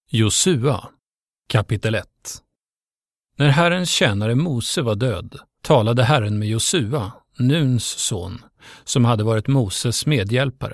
Josua, kapitel 1. När Herrens tjänare Mose var död, talade Herren med Josua, Nuns son, som hade varit Moses medhjälpare.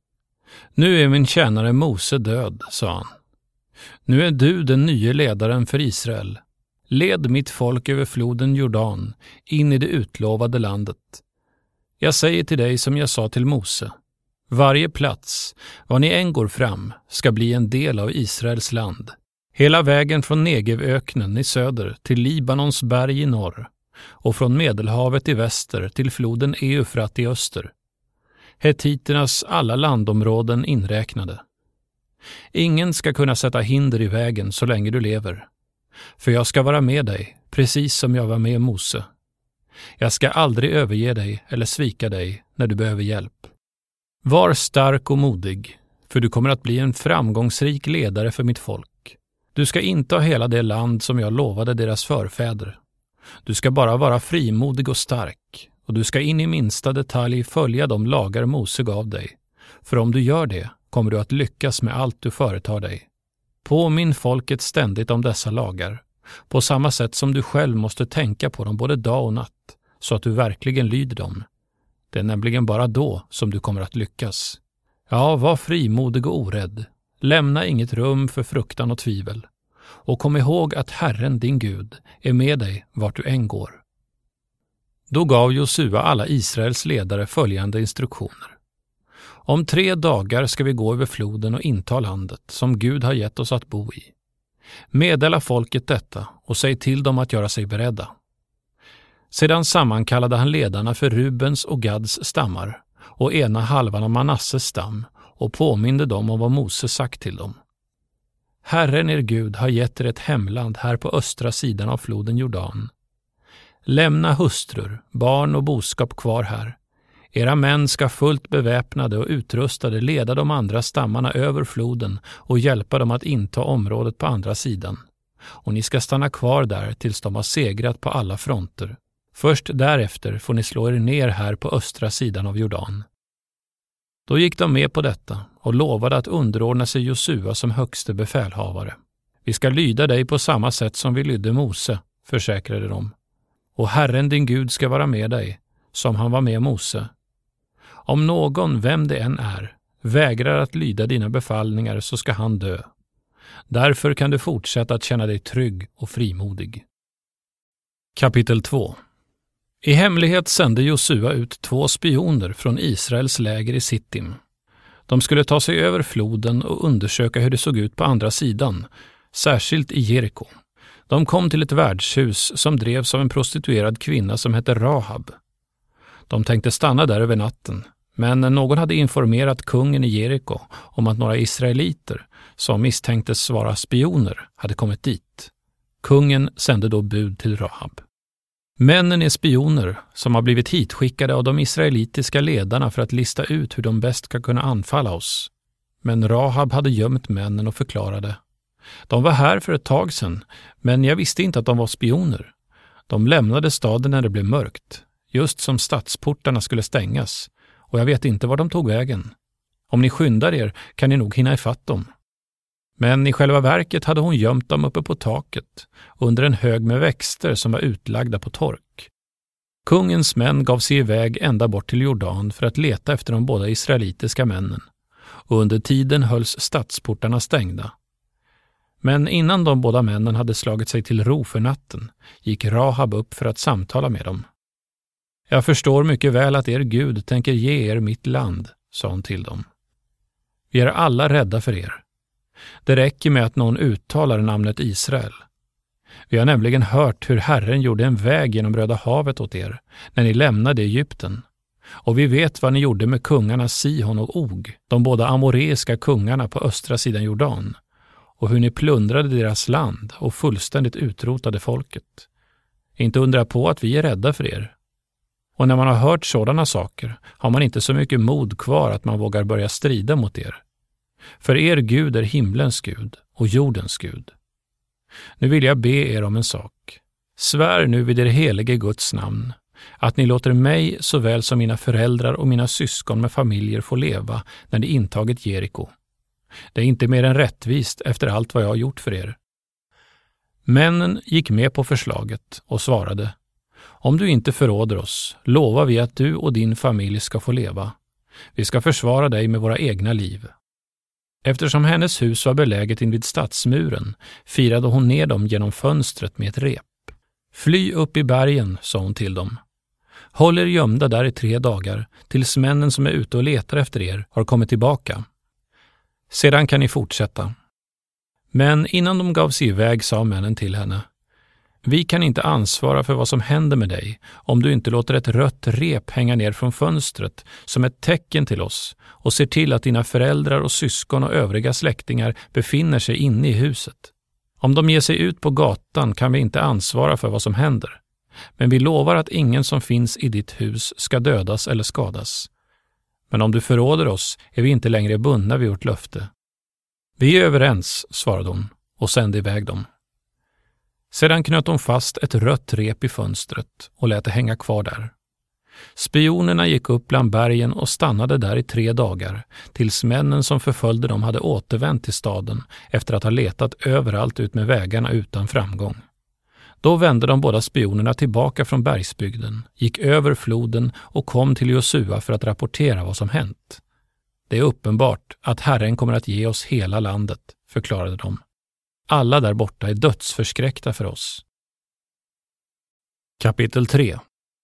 Nu är min tjänare Mose död, sa han. Nu är du den nye ledaren för Israel. Led mitt folk över floden Jordan, in i det utlovade landet. Jag säger till dig som jag sa till Mose. Varje plats, var ni än går fram, ska bli en del av Israels land. Hela vägen från Negevöknen i söder till Libanons berg i norr och från Medelhavet i väster till floden Eufrat i öster. Hetiternas alla landområden inräknade. Ingen ska kunna sätta hinder i vägen så länge du lever. För jag ska vara med dig, precis som jag var med Mose. Jag ska aldrig överge dig eller svika dig när du behöver hjälp. Var stark och modig, för du kommer att bli en framgångsrik ledare för mitt folk. Du ska inte ha hela det land som jag lovade deras förfäder. Du ska bara vara frimodig och stark, och du ska in i minsta detalj följa de lagar Mose gav dig. För om du gör det kommer du att lyckas med allt du företar dig. Påminn folket ständigt om dessa lagar, på samma sätt som du själv måste tänka på dem både dag och natt, så att du verkligen lyder dem. Det är nämligen bara då som du kommer att lyckas. Ja, var frimodig och orädd. Lämna inget rum för fruktan och tvivel. Och kom ihåg att Herren, din Gud, är med dig vart du än går. Då gav Josua alla Israels ledare följande instruktioner. Om 3 dagar ska vi gå över floden och inta landet som Gud har gett oss att bo i. Meddela folket detta och säg till dem att göra sig beredda. Sedan sammankallade han ledarna för Rubens och Gads stammar och ena halvan av Manasses stam och påminde dem om vad Mose sagt till dem. Herren er Gud har gett er ett hemland här på östra sidan av floden Jordan. Lämna hustrur, barn och boskap kvar här. Era män ska fullt beväpnade och utrustade leda de andra stammarna över floden och hjälpa dem att inta området på andra sidan. Och ni ska stanna kvar där tills de har segrat på alla fronter. Först därefter får ni slå er ner här på östra sidan av Jordan. Då gick de med på detta och lovade att underordna sig Josua som högste befälhavare. Vi ska lyda dig på samma sätt som vi lydde Mose, försäkrade de. Och Herren din Gud ska vara med dig, som han var med Mose. Om någon, vem det än är, vägrar att lyda dina befallningar så ska han dö. Därför kan du fortsätta att känna dig trygg och frimodig. Kapitel 2. I hemlighet sände Josua ut 2 spioner från Israels läger i Sittim. De skulle ta sig över floden och undersöka hur det såg ut på andra sidan, särskilt i Jeriko. De kom till ett värdshus som drevs av en prostituerad kvinna som hette Rahab. De tänkte stanna där över natten, men någon hade informerat kungen i Jeriko om att några israeliter som misstänktes vara spioner hade kommit dit. Kungen sände då bud till Rahab. Männen är spioner som har blivit hitskickade av de israelitiska ledarna för att lista ut hur de bäst ska kunna anfalla oss. Men Rahab hade gömt männen och förklarade: de var här för ett tag sedan, men jag visste inte att de var spioner. De lämnade staden när det blev mörkt, just som stadsportarna skulle stängas, och jag vet inte var de tog vägen. Om ni skyndar er kan ni nog hinna ifatt dem. Men i själva verket hade hon gömt dem uppe på taket, under en hög med växter som var utlagda på tork. Kungens män gav sig iväg ända bort till Jordan för att leta efter de båda israelitiska männen, och under tiden hölls stadsportarna stängda. Men innan de båda männen hade slagit sig till ro för natten, gick Rahab upp för att samtala med dem. Jag förstår mycket väl att er Gud tänker ge er mitt land, sa hon till dem. Vi är alla rädda för er. Det räcker med att någon uttalar namnet Israel. Vi har nämligen hört hur Herren gjorde en väg genom Röda havet åt er när ni lämnade Egypten. Och vi vet vad ni gjorde med kungarna Sihon och Og, de båda amoreiska kungarna på östra sidan Jordan, och hur ni plundrade deras land och fullständigt utrotade folket. Inte undra på att vi är rädda för er. Och när man har hört sådana saker har man inte så mycket mod kvar att man vågar börja strida mot er. För er Gud är himlens Gud och jordens Gud. Nu vill jag be er om en sak. Svär nu vid er helige Guds namn att ni låter mig såväl som mina föräldrar och mina syskon med familjer få leva när ni intagit Jeriko. Det är inte mer än rättvist efter allt vad jag har gjort för er. Männen gick med på förslaget och svarade: om du inte förråder oss, lovar vi att du och din familj ska få leva. Vi ska försvara dig med våra egna liv. Eftersom hennes hus var beläget invid stadsmuren firade hon ner dem genom fönstret med ett rep. Fly upp i bergen, sa hon till dem. Håll er gömda där i 3 dagar, tills männen som är ute och letar efter er har kommit tillbaka. Sedan kan ni fortsätta. Men innan de gav sig iväg sa männen till henne: vi kan inte ansvara för vad som händer med dig om du inte låter ett rött rep hänga ner från fönstret som ett tecken till oss och ser till att dina föräldrar och syskon och övriga släktingar befinner sig inne i huset. Om de ger sig ut på gatan kan vi inte ansvara för vad som händer, men vi lovar att ingen som finns i ditt hus ska dödas eller skadas. Men om du förråder oss är vi inte längre bundna vid vårt löfte. Vi är överens, svarade hon och sände iväg dem. Sedan knöt hon fast ett rött rep i fönstret och lät det hänga kvar där. Spionerna gick upp bland bergen och stannade där i 3 dagar, tills männen som förföljde dem hade återvänt till staden efter att ha letat överallt ut med vägarna utan framgång. Då vände de båda spionerna tillbaka från bergsbygden, gick över floden och kom till Josua för att rapportera vad som hänt. Det är uppenbart att Herren kommer att ge oss hela landet, förklarade de. Alla där borta är dödsförskräckta för oss. Kapitel 3.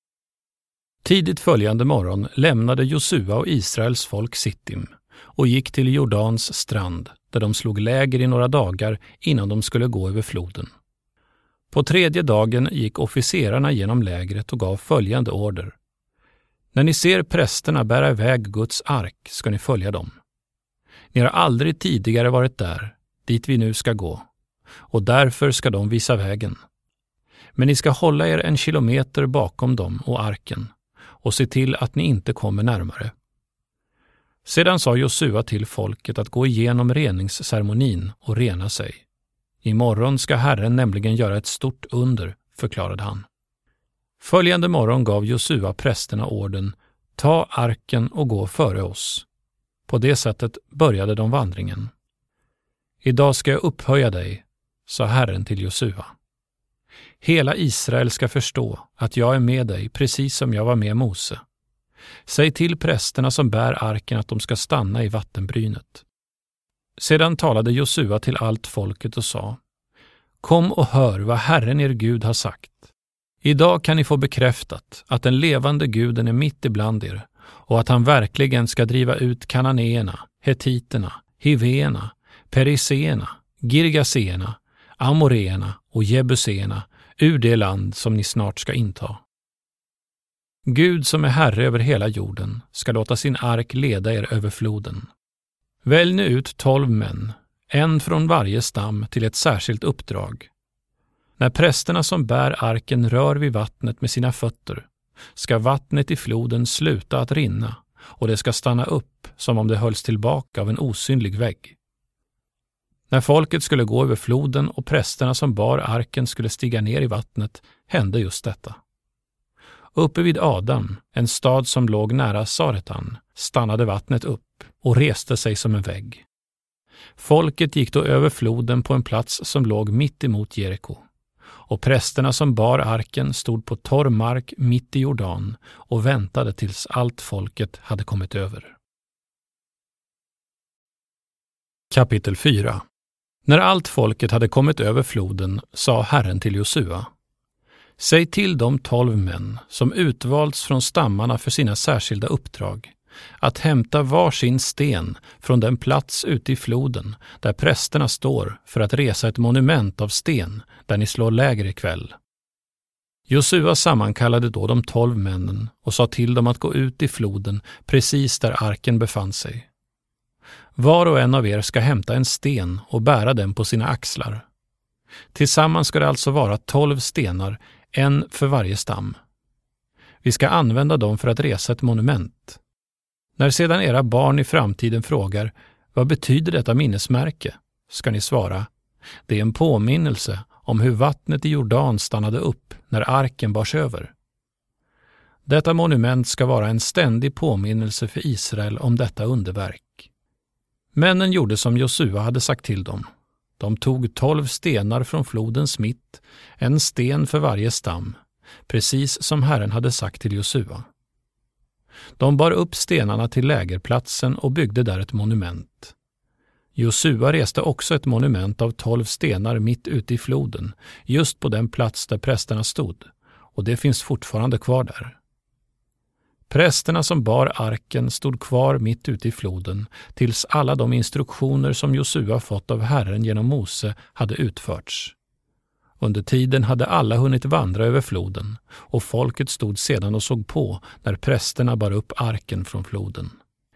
Tidigt följande morgon lämnade Josua och Israels folk Sittim och gick till Jordans strand, där de slog läger i några dagar innan de skulle gå över floden. På 3:e dagen gick officerarna genom lägret och gav följande order: när ni ser prästerna bära iväg Guds ark ska ni följa dem. Ni har aldrig tidigare varit där, dit vi nu ska gå, och därför ska de visa vägen. Men ni ska hålla er 1 kilometer bakom dem och arken och se till att ni inte kommer närmare. Sedan sa Josua till folket att gå igenom reningsceremonin och rena sig. Imorgon ska Herren nämligen göra ett stort under, förklarade han. Följande morgon gav Josua prästerna orden: ta arken och gå före oss. På det sättet började de vandringen. Idag ska jag upphöja dig, sa Herren till Josua. Hela Israel ska förstå att jag är med dig precis som jag var med Mose. Säg till prästerna som bär arken att de ska stanna i vattenbrynet. Sedan talade Josua till allt folket och sa: kom och hör vad Herren er Gud har sagt. Idag kan ni få bekräftat att den levande guden är mitt ibland er och att han verkligen ska driva ut kananéerna, hetiterna, hivéerna, periséerna, girgaséerna, amoréerna och jebuséerna ur det land som ni snart ska inta. Gud som är herre över hela jorden ska låta sin ark leda er över floden. Välj nu ut 12 män, 1 från varje stam till ett särskilt uppdrag. När prästerna som bär arken rör vid vattnet med sina fötter ska vattnet i floden sluta att rinna och det ska stanna upp som om det hölls tillbaka av en osynlig vägg. När folket skulle gå över floden och prästerna som bar arken skulle stiga ner i vattnet hände just detta. Uppe vid Adam, en stad som låg nära Saretan, stannade vattnet upp och reste sig som en vägg. Folket gick då över floden på en plats som låg mitt emot Jeriko. Och prästerna som bar arken stod på torr mark mitt i Jordan och väntade tills allt folket hade kommit över. Kapitel 4. När allt folket hade kommit över floden sa Herren till Josua: säg till de 12 män som utvalts från stammarna för sina särskilda uppdrag att hämta varsin sten från den plats ute i floden där prästerna står för att resa ett monument av sten där ni slår läger ikväll. Josua sammankallade då de 12 männen och sa till dem att gå ut i floden precis där arken befann sig. Var och en av er ska hämta en sten och bära den på sina axlar. Tillsammans ska det alltså vara 12 stenar, 1 för varje stam. Vi ska använda dem för att resa ett monument. När sedan era barn i framtiden frågar: vad betyder detta minnesmärke? Ska ni svara: det är en påminnelse om hur vattnet i Jordan stannade upp när arken bars över. Detta monument ska vara en ständig påminnelse för Israel om detta underverk. Männen gjorde som Josua hade sagt till dem. De tog 12 stenar från flodens mitt, en sten för varje stam, precis som Herren hade sagt till Josua. De bar upp stenarna till lägerplatsen och byggde där ett monument. Josua reste också ett monument av 12 stenar mitt ute i floden, just på den plats där prästerna stod, och det finns fortfarande kvar där. Prästerna som bar arken stod kvar mitt ute i floden tills alla de instruktioner som Josua fått av Herren genom Mose hade utförts. Under tiden hade alla hunnit vandra över floden, och folket stod sedan och såg på när prästerna bar upp arken från floden.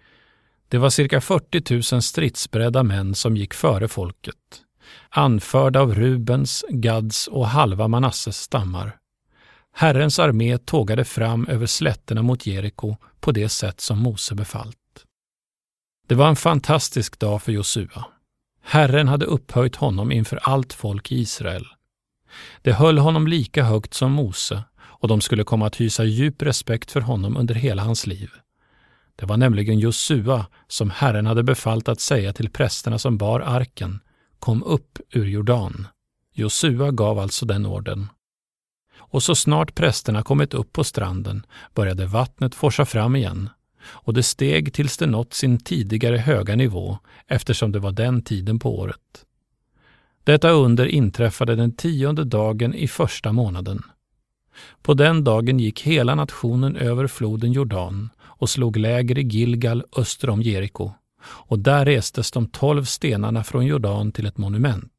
Det var cirka 40 000 stridsberedda män som gick före folket, anförda av Rubens, Gads och halva Manasses stammar. Herrens armé tågade fram över slätterna mot Jeriko på det sätt som Mose befallt. Det var en fantastisk dag för Josua. Herren hade upphöjt honom inför allt folk i Israel. Det höll honom lika högt som Mose, och de skulle komma att hysa djup respekt för honom under hela hans liv. Det var nämligen Josua som Herren hade befallt att säga till prästerna som bar arken: kom upp ur Jordan. Josua gav alltså den orden. Och så snart prästerna kommit upp på stranden började vattnet forsa fram igen, och det steg tills det nått sin tidigare höga nivå eftersom det var den tiden på året. Detta under inträffade den 10:e dagen i första månaden. På den dagen gick hela nationen över floden Jordan och slog läger i Gilgal öster om Jeriko, och där restes de 12 stenarna från Jordan till ett monument.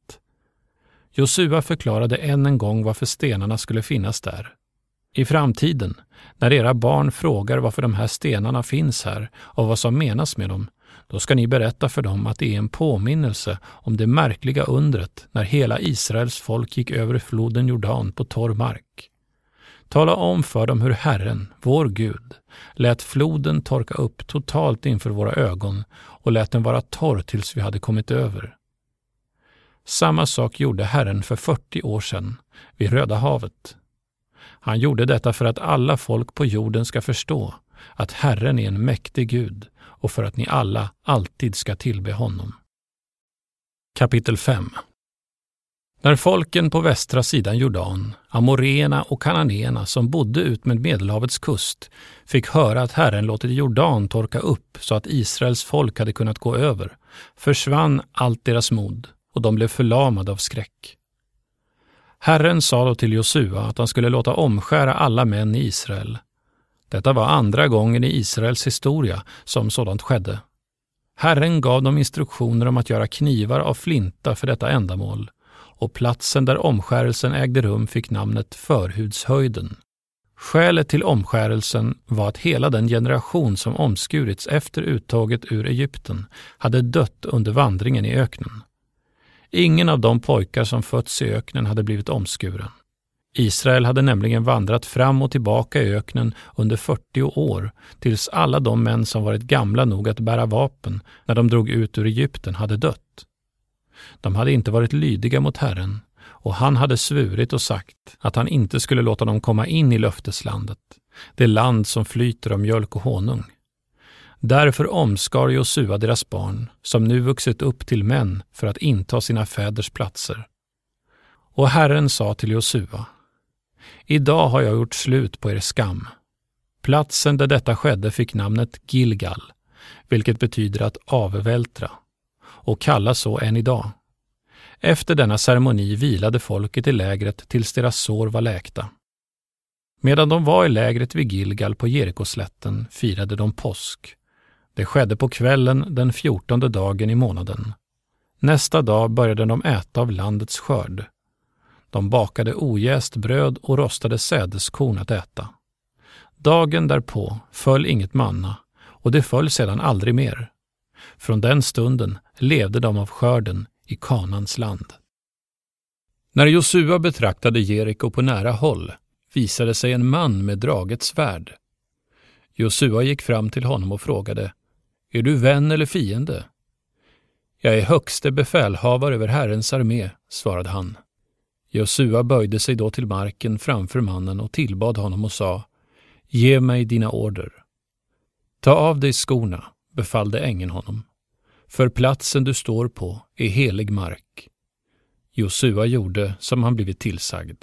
Josua förklarade än en gång varför stenarna skulle finnas där. I framtiden, när era barn frågar varför de här stenarna finns här och vad som menas med dem, då ska ni berätta för dem att det är en påminnelse om det märkliga undret när hela Israels folk gick över floden Jordan på torr mark. Tala om för dem hur Herren, vår Gud, lät floden torka upp totalt inför våra ögon och lät den vara torr tills vi hade kommit över. Samma sak gjorde Herren för 40 år sedan vid Röda havet. Han gjorde detta för att alla folk på jorden ska förstå att Herren är en mäktig Gud och för att ni alla alltid ska tillbe honom. Kapitel 5. När folken på västra sidan Jordan, amoreerna och kananéerna som bodde ut med Medelhavets kust, fick höra att Herren låtit Jordan torka upp så att Israels folk hade kunnat gå över, försvann allt deras mod och de blev förlamade av skräck. Herren sa då till Josua att han skulle låta omskära alla män i Israel. Detta var andra gången i Israels historia som sådant skedde. Herren gav dem instruktioner om att göra knivar av flinta för detta ändamål, och platsen där omskärelsen ägde rum fick namnet Förhudshöjden. Skälet till omskärelsen var att hela den generation som omskurits efter uttåget ur Egypten hade dött under vandringen i öknen. Ingen av de pojkar som fötts i öknen hade blivit omskuren. Israel hade nämligen vandrat fram och tillbaka i öknen under 40 år tills alla de män som varit gamla nog att bära vapen när de drog ut ur Egypten hade dött. De hade inte varit lydiga mot Herren, och han hade svurit och sagt att han inte skulle låta dem komma in i löfteslandet, det land som flyter av mjölk och honung. Därför omskar Josua deras barn, som nu vuxit upp till män för att inta sina fäders platser. Och Herren sa till Josua: idag har jag gjort slut på er skam. Platsen där detta skedde fick namnet Gilgal, vilket betyder att avvältra, och kallas så än idag. Efter denna ceremoni vilade folket i lägret tills deras sår var läkta. Medan de var i lägret vid Gilgal på Jerikoslätten firade de påsk. Det skedde på kvällen den 14:e dagen i månaden. Nästa dag började de äta av landets skörd. De bakade ojäst bröd och rostade sädeskorn att äta. Dagen därpå föll inget manna, och det föll sedan aldrig mer. Från den stunden levde de av skörden i Kanans land. När Josua betraktade Jeriko på nära håll visade sig en man med draget svärd. Josua gick fram till honom och frågade: är du vän eller fiende? Jag är högste befälhavare över Herrens armé, svarade han. Josua böjde sig då till marken framför mannen och tillbad honom och sa: ge mig dina order. Ta av dig skorna, befallde ängeln honom. för platsen du står på är helig mark. Josua gjorde som han blivit tillsagd.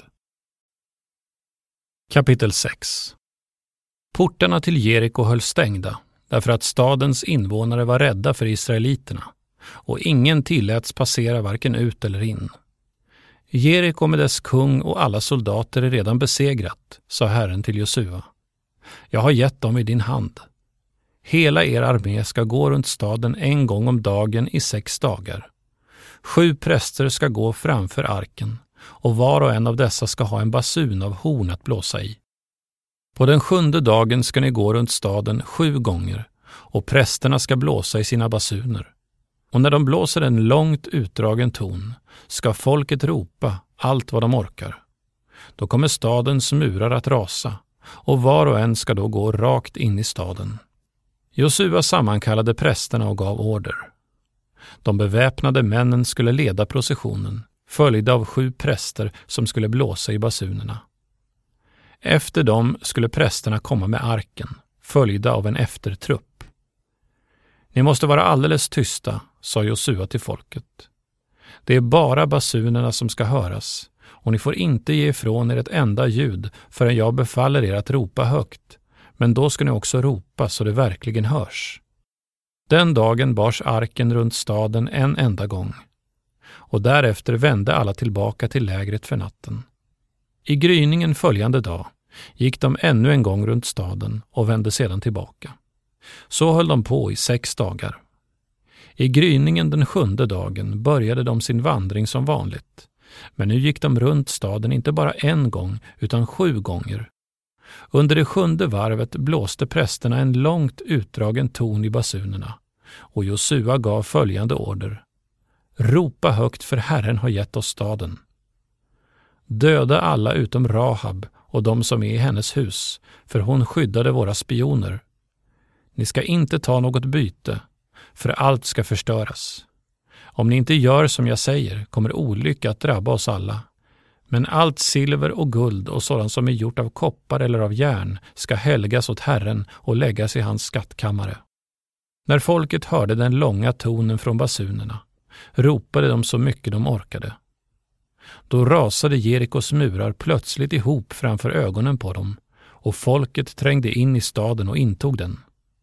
Kapitel 6. Portarna till Jeriko höll stängda därför att stadens invånare var rädda för israeliterna och ingen tilläts passera varken ut eller in. Jeriko med dess kung och alla soldater är redan besegrat, sa Herren till Josua. Jag har gett dem i din hand. Hela er armé ska gå runt staden en gång om dagen i 6 dagar. 7 präster ska gå framför arken och var och en av dessa ska ha en basun av horn att blåsa i. På den 7:e dagen ska ni gå runt staden 7 gånger och prästerna ska blåsa i sina basuner. Och när de blåser en långt utdragen ton ska folket ropa allt vad de orkar. Då kommer stadens murar att rasa och var och en ska då gå rakt in i staden. Josua sammankallade prästerna och gav order. De beväpnade männen skulle leda processionen, följda av 7 präster som skulle blåsa i basunerna. Efter dem skulle prästerna komma med arken, följda av en eftertrupp. Ni måste vara alldeles tysta, sa Josua till folket. Det är bara basunerna som ska höras, och ni får inte ge ifrån er ett enda ljud förrän jag befaller er att ropa högt, men då ska ni också ropa så det verkligen hörs. Den dagen bars arken runt staden en enda gång, och därefter vände alla tillbaka till lägret för natten. I gryningen följande dag gick de ännu en gång runt staden och vände sedan tillbaka. Så höll de på i 6 dagar. I gryningen den 7:e dagen började de sin vandring som vanligt, men nu gick de runt staden inte bara en gång utan 7 gånger. Under det 7:e varvet blåste prästerna en långt utdragen ton i basunerna, och Josua gav följande order. Ropa högt, för Herren har gett oss staden. Döda alla utom Rahab och de som är i hennes hus, för hon skyddade våra spioner. Ni ska inte ta något byte, för allt ska förstöras. Om ni inte gör som jag säger kommer olycka att drabba oss alla. Men allt silver och guld och sådant som är gjort av koppar eller av järn ska helgas åt Herren och läggas i hans skattkammare. När folket hörde den långa tonen från basunerna ropade de så mycket de orkade. Då rasade Jerikos murar plötsligt ihop framför ögonen på dem, och folket trängde in i staden och intog den.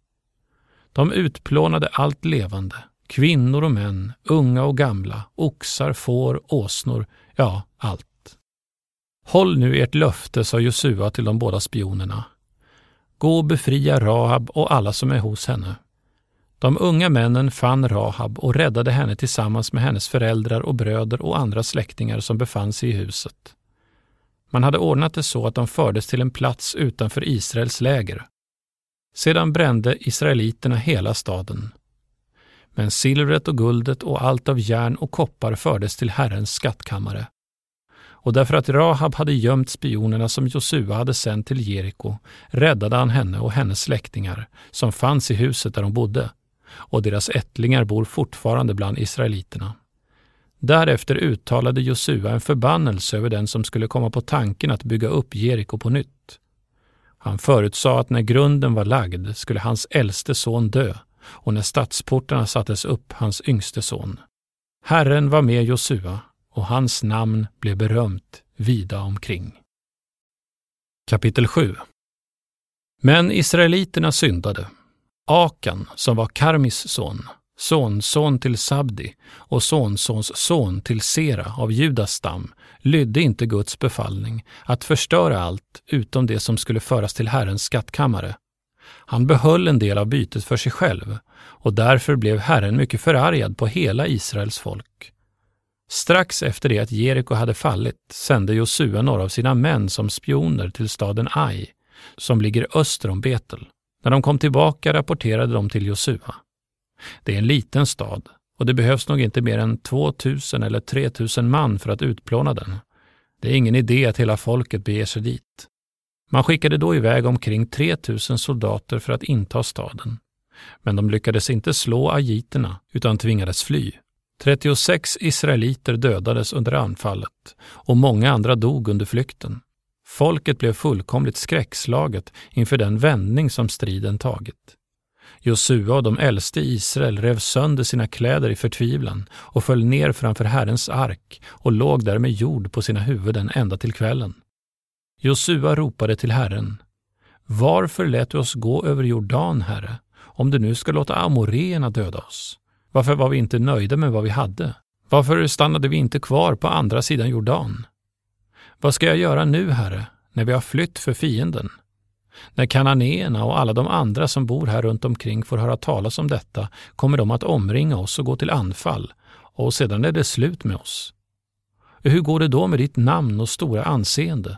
De utplånade allt levande, kvinnor och män, unga och gamla, oxar, får, åsnor, ja, allt. Håll nu ert löfte, sa Josua till de båda spionerna. Gå och befria Rahab och alla som är hos henne. De unga männen fann Rahab och räddade henne tillsammans med hennes föräldrar och bröder och andra släktingar som befann sig i huset. Man hade ordnat det så att de fördes till en plats utanför Israels läger. Sedan brände israeliterna hela staden. Men silvret och guldet och allt av järn och koppar fördes till Herrens skattkammare. Och därför att Rahab hade gömt spionerna som Josua hade sänt till Jeriko räddade han henne och hennes släktingar som fanns i huset där de bodde, och deras ättlingar bor fortfarande bland israeliterna. Därefter uttalade Josua en förbannelse över den som skulle komma på tanken att bygga upp Jeriko på nytt. Han förutsade att när grunden var lagd skulle hans äldste son dö, och när stadsportarna sattes upp hans yngste son. Herren var med Josua, och hans namn blev berömt vida omkring. Kapitel 7. Men israeliterna syndade. Akan, som var Karmis son, sonson till Sabdi och sonsons son till Sera av Judas stam, lydde inte Guds befallning att förstöra allt utom det som skulle föras till Herrens skattkammare. Han behöll en del av bytet för sig själv, och därför blev Herren mycket förargad på hela Israels folk. Strax efter det att Jeriko hade fallit sände Josua några av sina män som spioner till staden Ai, som ligger öster om Betel. När de kom tillbaka rapporterade de till Josua. Det är en liten stad, och det behövs nog inte mer än 2000 eller 3000 man för att utplåna den. Det är ingen idé att hela folket beger sig dit. Man skickade då iväg omkring 3000 soldater för att inta staden. Men de lyckades inte slå agiterna utan tvingades fly. 36 israeliter dödades under anfallet, och många andra dog under flykten. Folket blev fullkomligt skräckslaget inför den vändning som striden tagit. Josua och de äldste i Israel rev sönder sina kläder i förtvivlan och föll ner framför Herrens ark och låg där med jord på sina huvuden ända till kvällen. Josua ropade till Herren: Varför lät du oss gå över Jordan, Herre, om du nu ska låta amoreerna döda oss? Varför var vi inte nöjda med vad vi hade? Varför stannade vi inte kvar på andra sidan Jordan? Vad ska jag göra nu, Herre, när vi har flytt för fienden? När kananéerna och alla de andra som bor här runt omkring får höra talas om detta kommer de att omringa oss och gå till anfall, och sedan är det slut med oss. Hur går det då med ditt namn och stora anseende?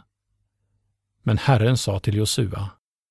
Men Herren sa till Josua: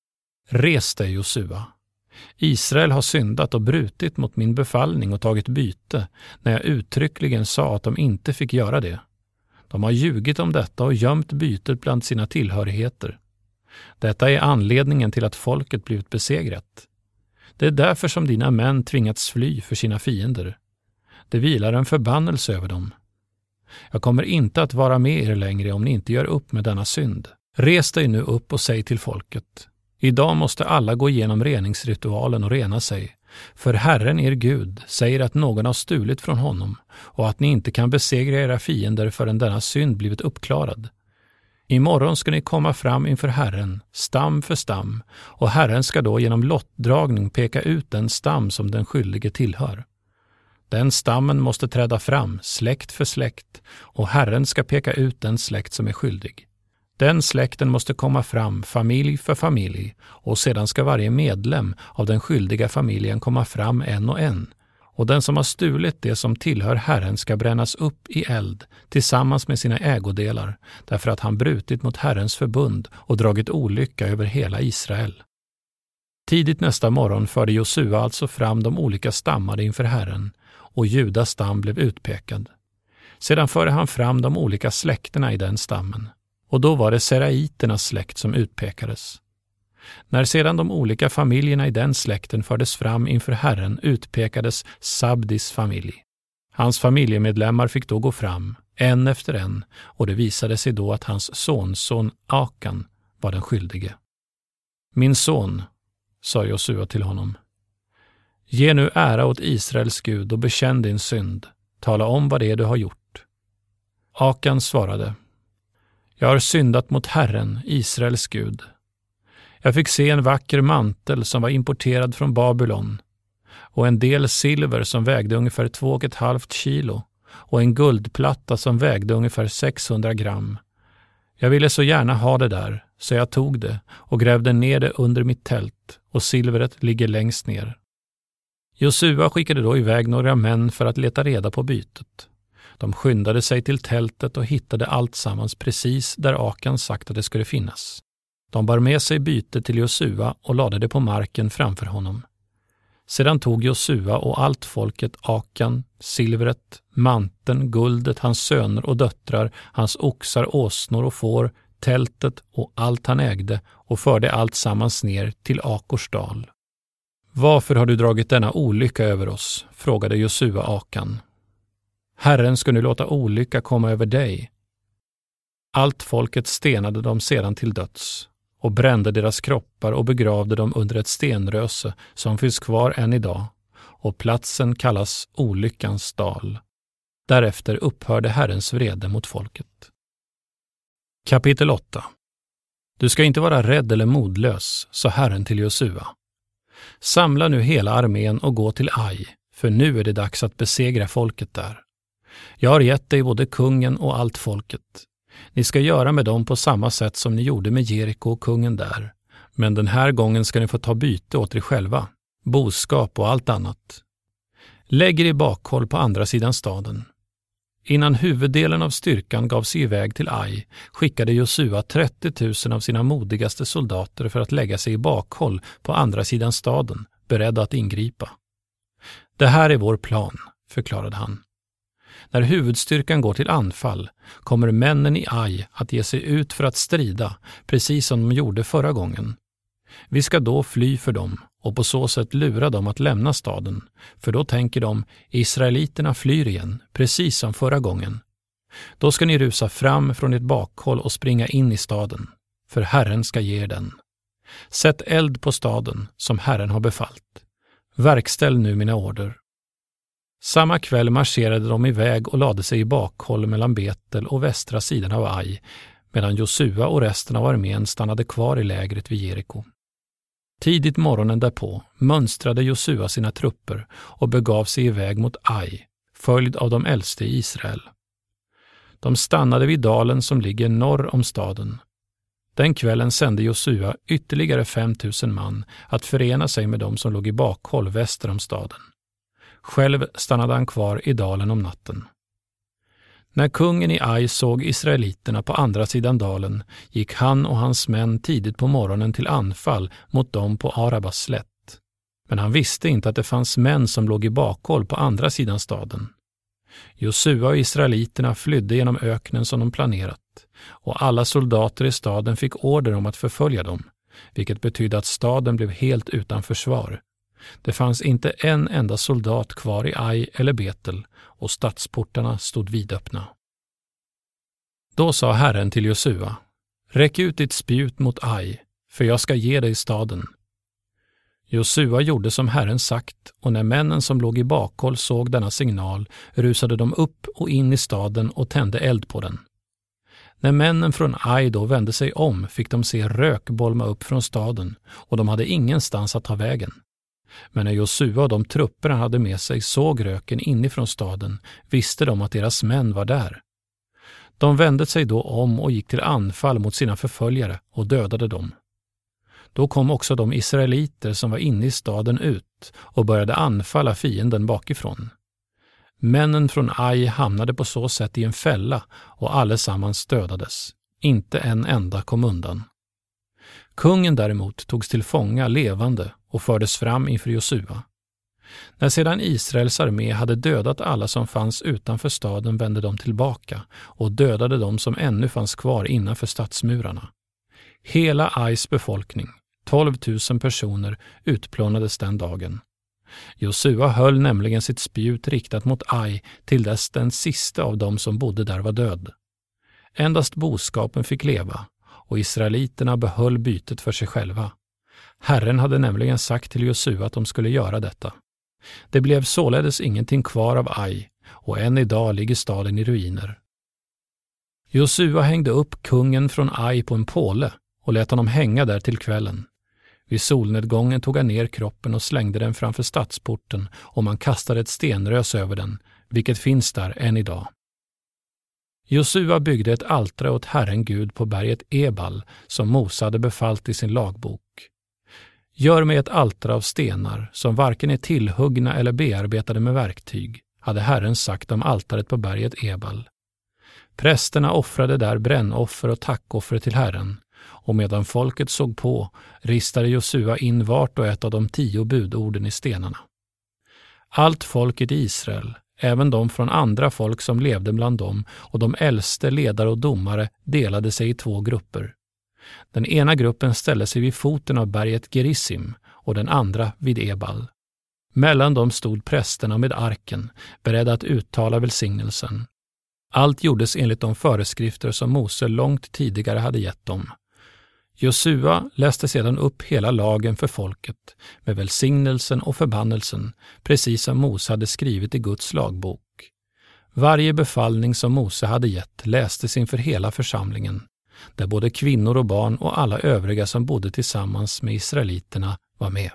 Res dig, Josua. Israel har syndat och brutit mot min befallning och tagit byte, när jag uttryckligen sa att de inte fick göra det. De har ljugit om detta och gömt bytet bland sina tillhörigheter. Detta är anledningen till att folket blivit besegrat. Det är därför som dina män tvingats fly för sina fiender. Det vilar en förbannelse över dem. Jag kommer inte att vara med er längre om ni inte gör upp med denna synd. Res dig nu upp och säg till folket: Idag måste alla gå igenom reningsritualen och rena sig, för Herren er Gud säger att någon har stulit från honom och att ni inte kan besegra era fiender förrän denna synd blivit uppklarad. Imorgon ska ni komma fram inför Herren, stam för stam, och Herren ska då genom lottdragning peka ut den stam som den skyldige tillhör. Den stammen måste träda fram, släkt för släkt, och Herren ska peka ut den släkt som är skyldig. Den släkten måste komma fram, familj för familj, och sedan ska varje medlem av den skyldiga familjen komma fram en och en. Och den som har stulit det som tillhör Herren ska brännas upp i eld tillsammans med sina ägodelar, därför att han brutit mot Herrens förbund och dragit olycka över hela Israel. Tidigt nästa morgon förde Josua alltså fram de olika stammar inför Herren, och Judas stam blev utpekad. Sedan förde han fram de olika släkterna i den stammen, och då var det seraiternas släkt som utpekades. När sedan de olika familjerna i den släkten fördes fram inför Herren utpekades Sabdis familj. Hans familjemedlemmar fick då gå fram, en efter en, och det visade sig då att hans sonson Akan var den skyldige. Min son, sa Josua till honom, ge nu ära åt Israels Gud och bekänn din synd. Tala om vad det är du har gjort. Akan svarade, jag har syndat mot Herren, Israels Gud. Jag fick se en vacker mantel som var importerad från Babylon och en del silver som vägde ungefär 2,5 kilo och en guldplatta som vägde ungefär 600 gram. Jag ville så gärna ha det där, så jag tog det och grävde ner det under mitt tält, och silvret ligger längst ner. Josua skickade då iväg några män för att leta reda på bytet. De skyndade sig till tältet och hittade allt sammans precis där Akan sagt att det skulle finnas. De bar med sig bytet till Josua och lade det på marken framför honom. Sedan tog Josua och allt folket Akan, silvret, manteln, guldet, hans söner och döttrar, hans oxar, åsnor och får, tältet och allt han ägde och förde allt sammans ner till Akors dal. Varför har du dragit denna olycka över oss? Frågade Josua Akan. Herren ska nu låta olycka komma över dig. Allt folket stenade dem sedan till döds och brände deras kroppar och begravde dem under ett stenröse som finns kvar än idag, och platsen kallas Olyckans dal. Därefter upphörde Herrens vrede mot folket. Kapitel 8. Du ska inte vara rädd eller modlös, sa Herren till Josua. Samla nu hela armén och gå till Ai, för nu är det dags att besegra folket där. Jag har gett dig både kungen och allt folket. Ni ska göra med dem på samma sätt som ni gjorde med Jeriko och kungen där. Men den här gången ska ni få ta byte åt er själva, boskap och allt annat. Lägg er i bakhåll på andra sidan staden. Innan huvuddelen av styrkan gav sig iväg till Ai skickade Josua 30 000 av sina modigaste soldater för att lägga sig i bakhåll på andra sidan staden, beredda att ingripa. Det här är vår plan, förklarade han. När huvudstyrkan går till anfall kommer männen i Ai att ge sig ut för att strida, precis som de gjorde förra gången. Vi ska då fly för dem och på så sätt lura dem att lämna staden, för då tänker de, israeliterna flyr igen, precis som förra gången. Då ska ni rusa fram från ert bakhåll och springa in i staden, för Herren ska ge er den. Sätt eld på staden som Herren har befallt. Verkställ nu mina order. Samma kväll marscherade de iväg och lade sig i bakhåll mellan Betel och västra sidan av Ai, medan Josua och resten av armén stannade kvar i lägret vid Jeriko. Tidigt morgonen därpå mönstrade Josua sina trupper och begav sig iväg mot Ai, följd av de äldste i Israel. De stannade vid dalen som ligger norr om staden. Den kvällen sände Josua ytterligare 5000 man att förena sig med dem som låg i bakhåll väster om staden. Själv stannade han kvar i dalen om natten. När kungen i Ai såg israeliterna på andra sidan dalen gick han och hans män tidigt på morgonen till anfall mot dem på Arabas slätt. Men han visste inte att det fanns män som låg i bakhåll på andra sidan staden. Josua och israeliterna flydde genom öknen som de planerat, och alla soldater i staden fick order om att förfölja dem, vilket betydde att staden blev helt utan försvar. Det fanns inte en enda soldat kvar i Ai eller Betel, och stadsportarna stod vidöppna. Då sa Herren till Josua: räck ut ditt spjut mot Ai, för jag ska ge dig staden. Josua gjorde som Herren sagt, och när männen som låg i bakhåll såg denna signal rusade de upp och in i staden och tände eld på den. När männen från Ai då vände sig om fick de se rök bolma upp från staden, och de hade ingenstans att ta vägen. Men när Josua och de trupper han hade med sig såg röken inifrån staden visste de att deras män var där. De vände sig då om och gick till anfall mot sina förföljare och dödade dem. Då kom också de israeliter som var inne i staden ut och började anfalla fienden bakifrån. Männen från Ai hamnade på så sätt i en fälla och allesammans dödades. Inte en enda kom undan. Kungen däremot togs till fånga levande och fördes fram inför Josua. När sedan Israels armé hade dödat alla som fanns utanför staden vände de tillbaka och dödade de som ännu fanns kvar innanför stadsmurarna. Hela Ais befolkning, 12 000 personer, utplånades den dagen. Josua höll nämligen sitt spjut riktat mot Ai till dess den sista av dem som bodde där var död. Endast boskapen fick leva, och israeliterna behöll bytet för sig själva. Herren hade nämligen sagt till Josua att de skulle göra detta. Det blev således ingenting kvar av Ai, och än idag ligger staden i ruiner. Josua hängde upp kungen från Ai på en påle och lät honom hänga där till kvällen. Vid solnedgången tog han ner kroppen och slängde den framför stadsporten, och man kastade ett stenrös över den, vilket finns där än idag. Josua byggde ett altare åt Herren Gud på berget Ebal, som Mose hade befallt i sin lagbok. Gör mig ett altare av stenar som varken är tillhuggna eller bearbetade med verktyg, hade Herren sagt om altaret på berget Ebal. Prästerna offrade där brännoffer och tackoffer till Herren, och medan folket såg på ristade Josua in vart och ett av de 10 budorden i stenarna. Allt folket i Israel, även de från andra folk som levde bland dem, och de äldste ledare och domare delade sig i 2 grupper. Den ena gruppen ställde sig vid foten av berget Gerizim och den andra vid Ebal. Mellan dem stod prästerna med arken, beredda att uttala välsignelsen. Allt gjordes enligt de föreskrifter som Mose långt tidigare hade gett dem. Josua läste sedan upp hela lagen för folket med välsignelsen och förbannelsen, precis som Mose hade skrivit i Guds lagbok. Varje befallning som Mose hade gett lästes inför hela församlingen, där både kvinnor och barn och alla övriga som bodde tillsammans med israeliterna var med.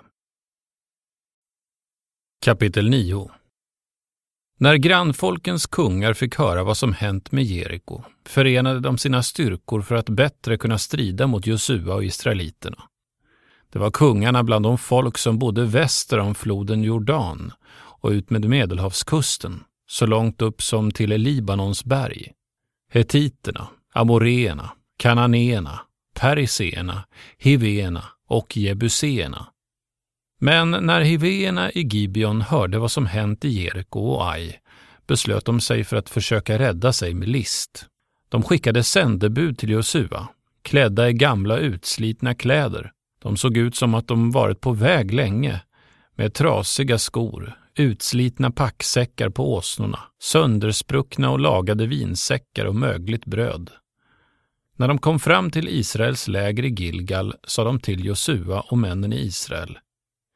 Kapitel 9. När grannfolkens kungar fick höra vad som hänt med Jeriko förenade de sina styrkor för att bättre kunna strida mot Josua och israeliterna. Det var kungarna bland de folk som bodde väster om floden Jordan och ut med Medelhavskusten, så långt upp som till Libanons berg. Hetiterna, amoreerna, kananéerna, periseerna, hiveerna och jebuseerna. Men när hiveerna i Gibeon hörde vad som hänt i Jeriko och Ai beslöt de sig för att försöka rädda sig med list. De skickade sändebud till Josua, klädda i gamla utslitna kläder. De såg ut som att de varit på väg länge, med trasiga skor, utslitna packsäckar på åsnorna, sönderspruckna och lagade vinsäckar och mögligt bröd. När de kom fram till Israels läger i Gilgal sa de till Josua och männen i Israel: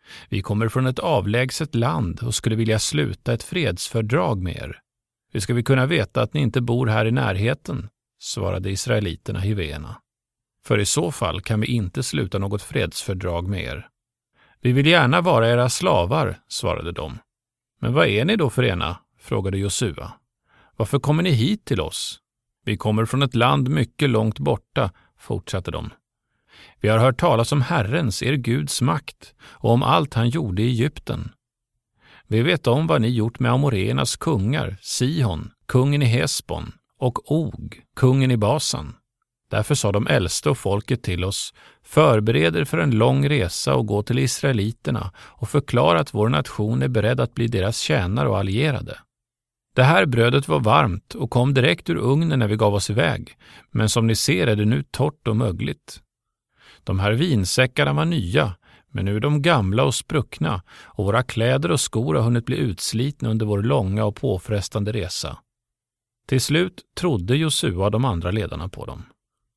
Vi kommer från ett avlägset land och skulle vilja sluta ett fredsfördrag med er. Hur ska vi kunna veta att ni inte bor här i närheten? Svarade israeliterna hivéerna. För i så fall kan vi inte sluta något fredsfördrag med er. Vi vill gärna vara era slavar, svarade de. Men vad är ni då för ena? Frågade Josua. Varför kommer ni hit till oss? Vi kommer från ett land mycket långt borta, fortsatte de. Vi har hört talas om Herrens, er Guds makt, och om allt han gjorde i Egypten. Vi vet om vad ni gjort med amoreernas kungar, Sihon, kungen i Hesbon, och Og, kungen i Basan. Därför sa de äldste och folket till oss, förbered er för en lång resa och gå till israeliterna och förklara att vår nation är beredd att bli deras tjänare och allierade. Det här brödet var varmt och kom direkt ur ugnen när vi gav oss iväg, men som ni ser är det nu torrt och mögligt. De här vinsäckarna var nya, men nu är de gamla och spruckna och våra kläder och skor har hunnit bli utslitna under vår långa och påfrestande resa. Till slut trodde Josua de andra ledarna på dem.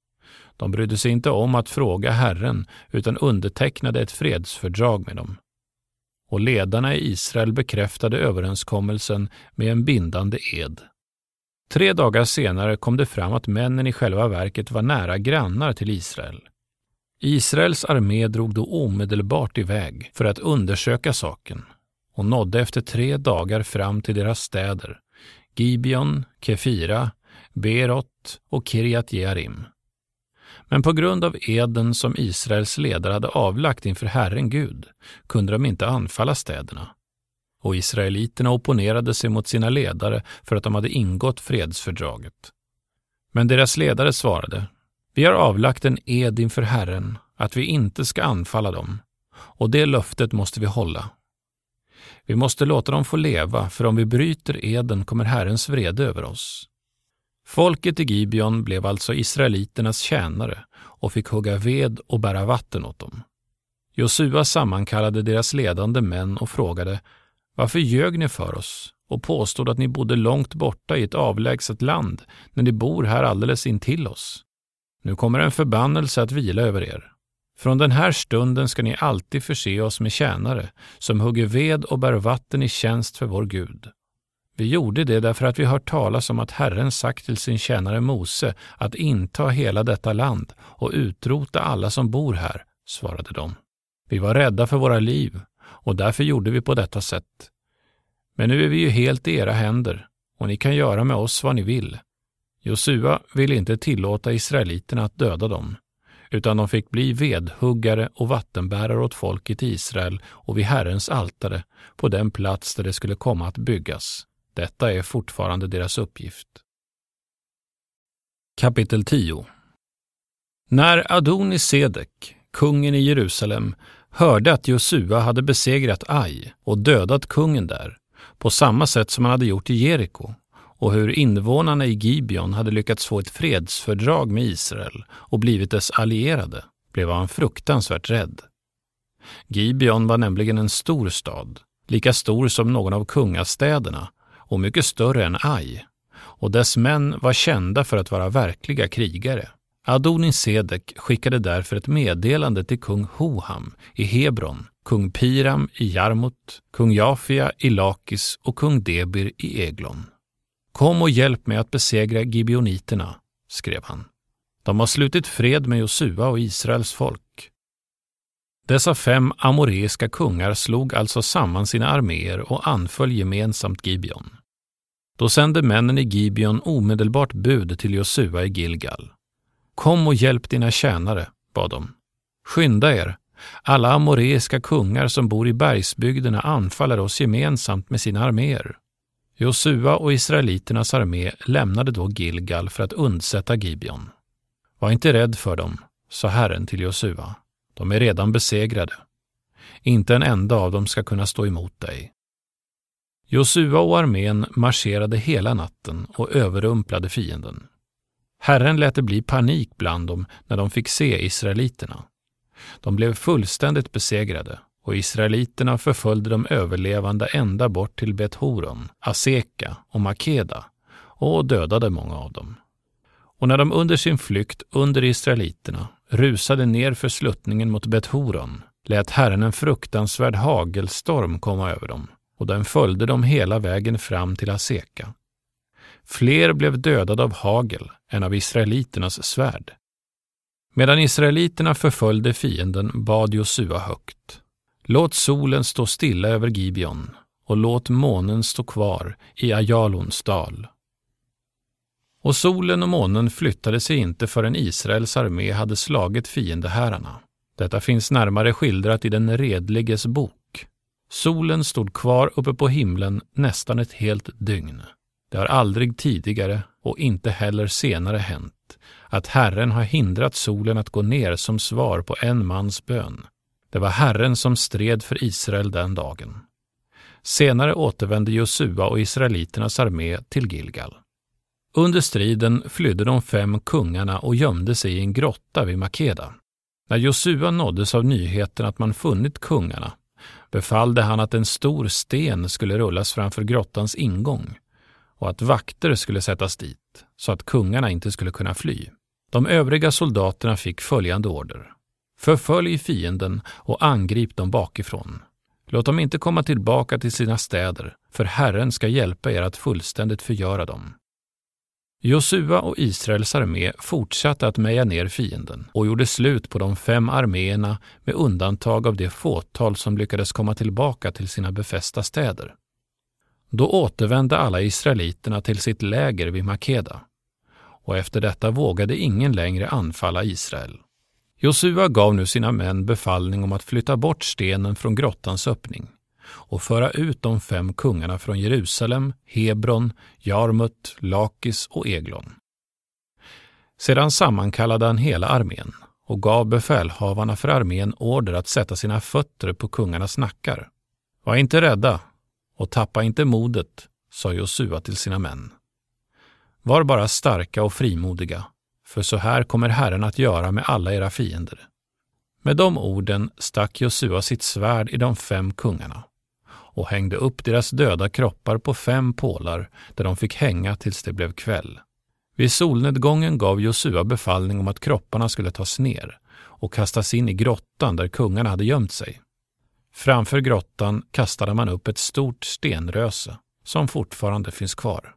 De brydde sig inte om att fråga Herren utan undertecknade ett fredsfördrag med dem. Och ledarna i Israel bekräftade överenskommelsen med en bindande ed. 3 dagar senare kom det fram att männen i själva verket var nära grannar till Israel. Israels armé drog då omedelbart iväg för att undersöka saken och nådde efter 3 dagar fram till deras städer, Gibeon, Kefira, Berot och Kirjat Jearim. Men på grund av eden som Israels ledare hade avlagt inför Herren Gud kunde de inte anfalla städerna. Och israeliterna opponerade sig mot sina ledare för att de hade ingått fredsfördraget. Men deras ledare svarade, vi har avlagt en ed inför Herren att vi inte ska anfalla dem, och det löftet måste vi hålla. Vi måste låta dem få leva, för om vi bryter eden kommer Herrens vrede över oss. Folket i Gibeon blev alltså israeliternas tjänare och fick hugga ved och bära vatten åt dem. Josua sammankallade deras ledande män och frågade, varför ljög ni för oss och påstod att ni bodde långt borta i ett avlägset land när ni bor här alldeles intill oss? Nu kommer en förbannelse att vila över er. Från den här stunden ska ni alltid förse oss med tjänare som hugger ved och bär vatten i tjänst för vår Gud. Vi gjorde det därför att vi hört talas om att Herren sagt till sin tjänare Mose att inta hela detta land och utrota alla som bor här, svarade de. Vi var rädda för våra liv och därför gjorde vi på detta sätt. Men nu är vi ju helt i era händer och ni kan göra med oss vad ni vill. Josua ville inte tillåta israeliterna att döda dem, utan de fick bli vedhuggare och vattenbärare åt folket i Israel och vid Herrens altare på den plats där det skulle komma att byggas. Detta är fortfarande deras uppgift. Kapitel 10. När Adoni-Sedek, kungen i Jerusalem, hörde att Josua hade besegrat Ai och dödat kungen där, på samma sätt som han hade gjort i Jeriko, och hur invånarna i Gibeon hade lyckats få ett fredsfördrag med Israel och blivit dess allierade, blev han fruktansvärt rädd. Gibeon var nämligen en stor stad, lika stor som någon av kungastäderna och mycket större än Ai, och dess män var kända för att vara verkliga krigare. Adoni-Sedek skickade därför ett meddelande till kung Hoham i Hebron, kung Piram i Jarmut, kung Jafia i Lakis och kung Debir i Eglon. Kom och hjälp mig att besegra gibeoniterna, skrev han. De har slutit fred med Josua och Israels folk. Dessa 5 amoreiska kungar slog alltså samman sina arméer och anföll gemensamt Gibeon. Då sände männen i Gibeon omedelbart bud till Josua i Gilgal. Kom och hjälp dina tjänare, bad de. Skynda er, alla amoreiska kungar som bor i bergsbygderna anfaller oss gemensamt med sina arméer. Josua och israeliternas armé lämnade då Gilgal för att undsätta Gibeon. Var inte rädd för dem, sa Herren till Josua. De är redan besegrade. Inte en enda av dem ska kunna stå emot dig. Josua och armén marscherade hela natten och överrumplade fienden. Herren lät det bli panik bland dem när de fick se israeliterna. De blev fullständigt besegrade och israeliterna förföljde de överlevande ända bort till Bet-Horon, Aseka och Makeda och dödade många av dem. Och när de under sin flykt under israeliterna rusade ner för sluttningen mot Bet-Horon lät Herren en fruktansvärd hagelstorm komma över dem, och den följde dem hela vägen fram till Aseka. Fler blev dödade av hagel än av israeliternas svärd. Medan israeliterna förföljde fienden bad Josua högt: låt solen stå stilla över Gibeon och låt månen stå kvar i Ajalons dal. Och solen och månen flyttade sig inte förrän Israels armé hade slagit fiendehärarna. Detta finns närmare skildrat i den redliges bok. Solen stod kvar uppe på himlen nästan ett helt dygn. Det har aldrig tidigare och inte heller senare hänt att Herren har hindrat solen att gå ner som svar på en mans bön. Det var Herren som stred för Israel den dagen. Senare återvände Josua och israeliternas armé till Gilgal. Under striden flydde de 5 kungarna och gömde sig i en grotta vid Makeda. När Josua nåddes av nyheten att man funnit kungarna, befallde han att en stor sten skulle rullas framför grottans ingång och att vakter skulle sättas dit så att kungarna inte skulle kunna fly. De övriga soldaterna fick följande order: förfölj fienden och angrip dem bakifrån. Låt dem inte komma tillbaka till sina städer, för Herren ska hjälpa er att fullständigt förgöra dem. Josua och Israels armé fortsatte att meja ner fienden och gjorde slut på de 5 arméerna med undantag av det fåtal som lyckades komma tillbaka till sina befästa städer. Då återvände alla israeliterna till sitt läger vid Makeda, och efter detta vågade ingen längre anfalla Israel. Josua gav nu sina män befallning om att flytta bort stenen från grottans öppning och föra ut de 5 kungarna från Jerusalem, Hebron, Jarmut, Lakis och Eglon. Sedan sammankallade han hela armén och gav befälhavarna för armén order att sätta sina fötter på kungarnas nackar. Var inte rädda och tappa inte modet, sa Josua till sina män. Var bara starka och frimodiga, för så här kommer Herren att göra med alla era fiender. Med de orden stack Josua sitt svärd i de 5 kungarna och hängde upp deras döda kroppar på 5 pålar där de fick hänga tills det blev kväll. Vid solnedgången gav Josua befallning om att kropparna skulle tas ner och kastas in i grottan där kungarna hade gömt sig. Framför grottan kastade man upp ett stort stenröse som fortfarande finns kvar.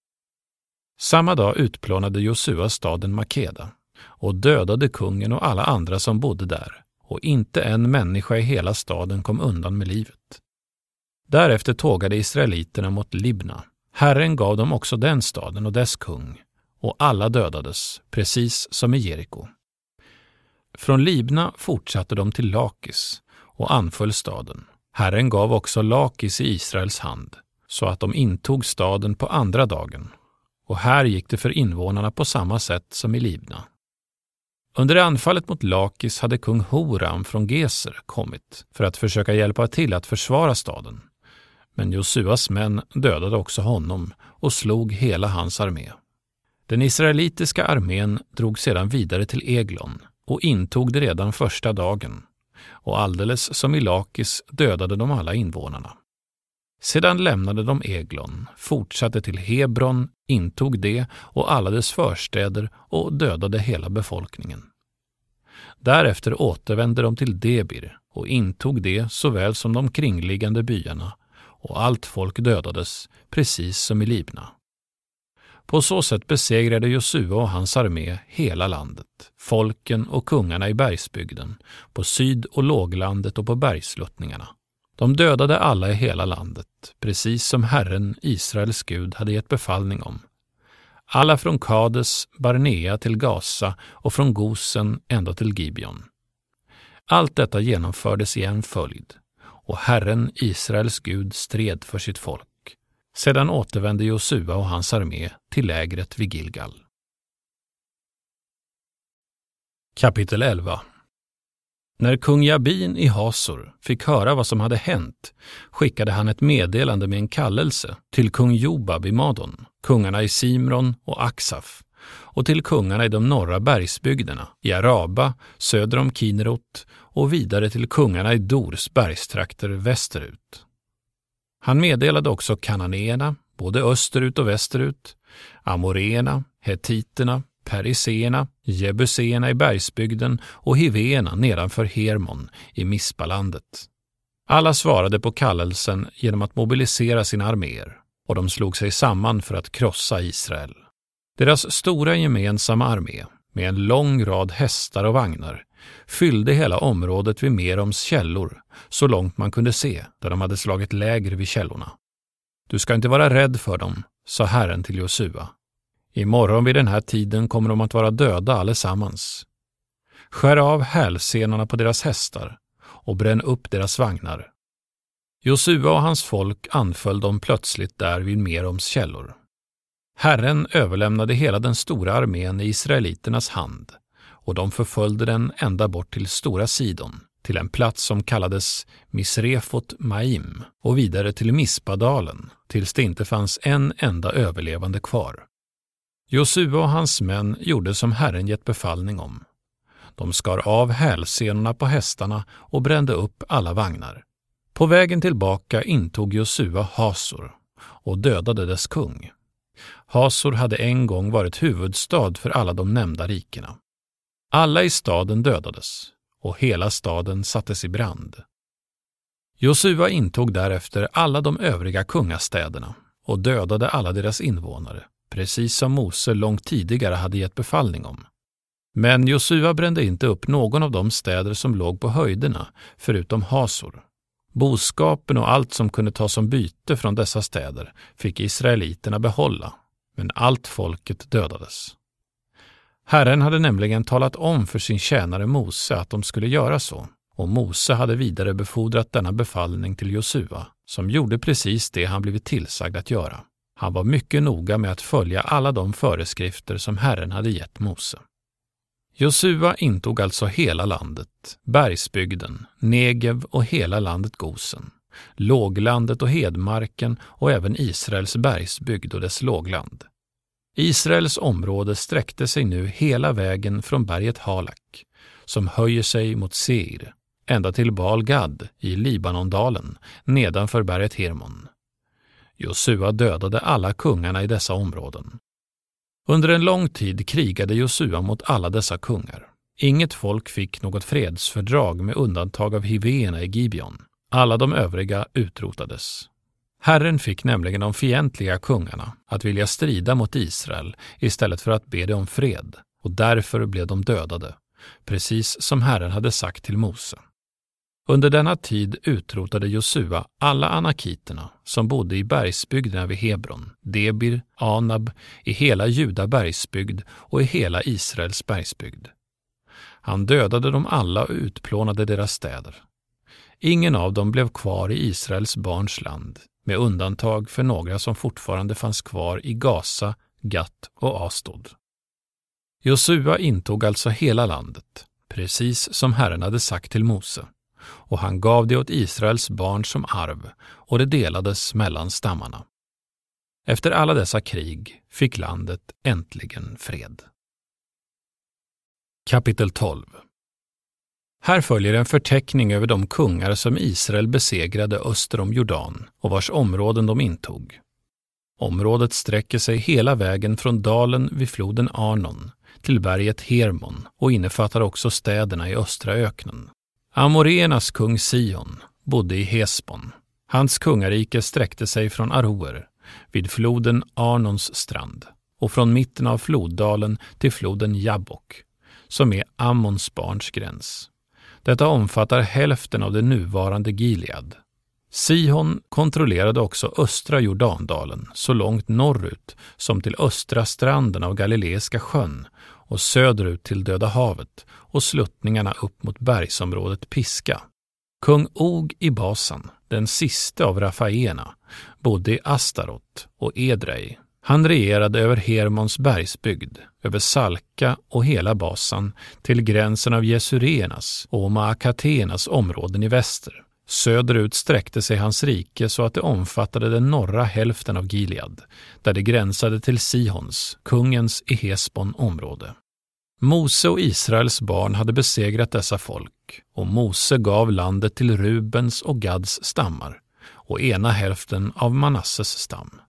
Samma dag utplånade Josua staden Makeda och dödade kungen och alla andra som bodde där, och inte en människa i hela staden kom undan med livet. Därefter tågade israeliterna mot Libna. Herren gav dem också den staden och dess kung, och alla dödades, precis som i Jeriko. Från Libna fortsatte de till Lakis och anföll staden. Herren gav också Lakis i Israels hand, så att de intog staden på andra dagen, och här gick det för invånarna på samma sätt som i Libna. Under anfallet mot Lakis hade kung Horam från Geser kommit för att försöka hjälpa till att försvara staden. Men Josuas män dödade också honom och slog hela hans armé. Den israelitiska armén drog sedan vidare till Eglon och intog det redan första dagen, och alldeles som i Lakis dödade de alla invånarna. Sedan lämnade de Eglon, fortsatte till Hebron, intog det och alla dess förstäder och dödade hela befolkningen. Därefter återvände de till Debir och intog det såväl som de kringliggande byarna, och allt folk dödades, precis som i Libna. På så sätt besegrade Josua och hans armé hela landet, folken och kungarna i bergsbygden, på syd- och låglandet och på bergsluttningarna. De dödade alla i hela landet, precis som Herren, Israels Gud, hade gett befallning om. Alla från Kades, Barnea till Gaza och från Gosen ända till Gibeon. Allt detta genomfördes i en följd, och Herren, Israels Gud, stred för sitt folk. Sedan återvände Josua och hans armé till lägret vid Gilgal. Kapitel 11. När kung Jabin i Hasor fick höra vad som hade hänt, skickade han ett meddelande med en kallelse till kung Jobab i Madon, kungarna i Simron och Aksaf, och till kungarna i de norra bergsbygderna, i Araba, söder om Kinerot, och vidare till kungarna i Dors bergstrakter västerut. Han meddelade också kananéerna, både österut och västerut, amoréerna, hetiterna, periséerna, jebuséerna i bergsbygden och hivéerna nedanför Hermon i Mispalandet. Alla svarade på kallelsen genom att mobilisera sina arméer, och de slog sig samman för att krossa Israel. Deras stora gemensamma armé, med en lång rad hästar och vagnar, fyllde hela området vid Meroms källor, så långt man kunde se, där de hade slagit läger vid källorna. Du ska inte vara rädd för dem, sa Herren till Josua. Imorgon vid den här tiden kommer de att vara döda allesammans. Skär av hälsenorna på deras hästar och bränn upp deras vagnar. Josua och hans folk anföll dem plötsligt där vid Meroms källor. Herren överlämnade hela den stora armén i israeliternas hand, och de förföljde den ända bort till Stora Sidon, till en plats som kallades Misrefot Maim, och vidare till Mispadalen, tills det inte fanns en enda överlevande kvar. Josua och hans män gjorde som Herren gett befallning om. De skar av hälsenorna på hästarna och brände upp alla vagnar. På vägen tillbaka intog Josua Hasor och dödade dess kung. Hasor hade en gång varit huvudstad för alla de nämnda rikena. Alla i staden dödades, och hela staden sattes i brand. Josua intog därefter alla de övriga kungastäderna och dödade alla deras invånare, precis som Mose långt tidigare hade gett befallning om. Men Josua brände inte upp någon av de städer som låg på höjderna, förutom Hasor. Boskapen och allt som kunde tas som byte från dessa städer fick israeliterna behålla, men allt folket dödades. Herren hade nämligen talat om för sin tjänare Mose att de skulle göra så, och Mose hade vidare befordrat denna befallning till Josua, som gjorde precis det han blivit tillsagd att göra. Han var mycket noga med att följa alla de föreskrifter som Herren hade gett Mose. Josua intog alltså hela landet, bergsbygden, Negev och hela landet Gosen, låglandet och hedmarken och även Israels bergsbygd och dess lågland. Israels område sträckte sig nu hela vägen från berget Halak, som höjer sig mot Seir, ända till Baal Gad i Libanondalen nedanför berget Hermon. Josua dödade alla kungarna i dessa områden. Under en lång tid krigade Josua mot alla dessa kungar. Inget folk fick något fredsfördrag med undantag av hivéerna i Gibeon. Alla de övriga utrotades. Herren fick nämligen de fientliga kungarna att vilja strida mot Israel istället för att be dem om fred, och därför blev de dödade, precis som Herren hade sagt till Mose. Under denna tid utrotade Josua alla anakiterna som bodde i bergsbygderna vid Hebron, Debir, Anab, i hela Juda bergsbygd och i hela Israels bergsbygd. Han dödade dem alla och utplånade deras städer. Ingen av dem blev kvar i Israels barns land, med undantag för några som fortfarande fanns kvar i Gaza, Gat och Astod. Josua intog alltså hela landet, precis som Herren hade sagt till Mose, och han gav det åt Israels barn som arv, och det delades mellan stammarna. Efter alla dessa krig fick landet äntligen fred. Kapitel 12. Här följer en förteckning över de kungar som Israel besegrade öster om Jordan och vars områden de intog. Området sträcker sig hela vägen från dalen vid floden Arnon till berget Hermon och innefattar också städerna i östra öknen. Amoreernas kung Sihon bodde i Hesbon. Hans kungarike sträckte sig från Aroer vid floden Arnons strand och från mitten av floddalen till floden Jabbok, som är Ammons barns gräns. Detta omfattar hälften av det nuvarande Gilead. Sihon kontrollerade också östra Jordandalen så långt norrut som till östra stranden av Galileiska sjön och söderut till Döda havet och sluttningarna upp mot bergsområdet Piska. Kung Og i Basan, den siste av Rafaena, bodde i Astarot och Edrei. Han regerade över Hermons bergsbygd, över Salka och hela Basan till gränsen av Jesurenas och Maakatenas områden i väster. Söderut sträckte sig hans rike så att det omfattade den norra hälften av Gilead, där det gränsade till Sihons, kungens i Hesbon område. Mose och Israels barn hade besegrat dessa folk, och Mose gav landet till Rubens och Gads stammar och ena hälften av Manasses stam.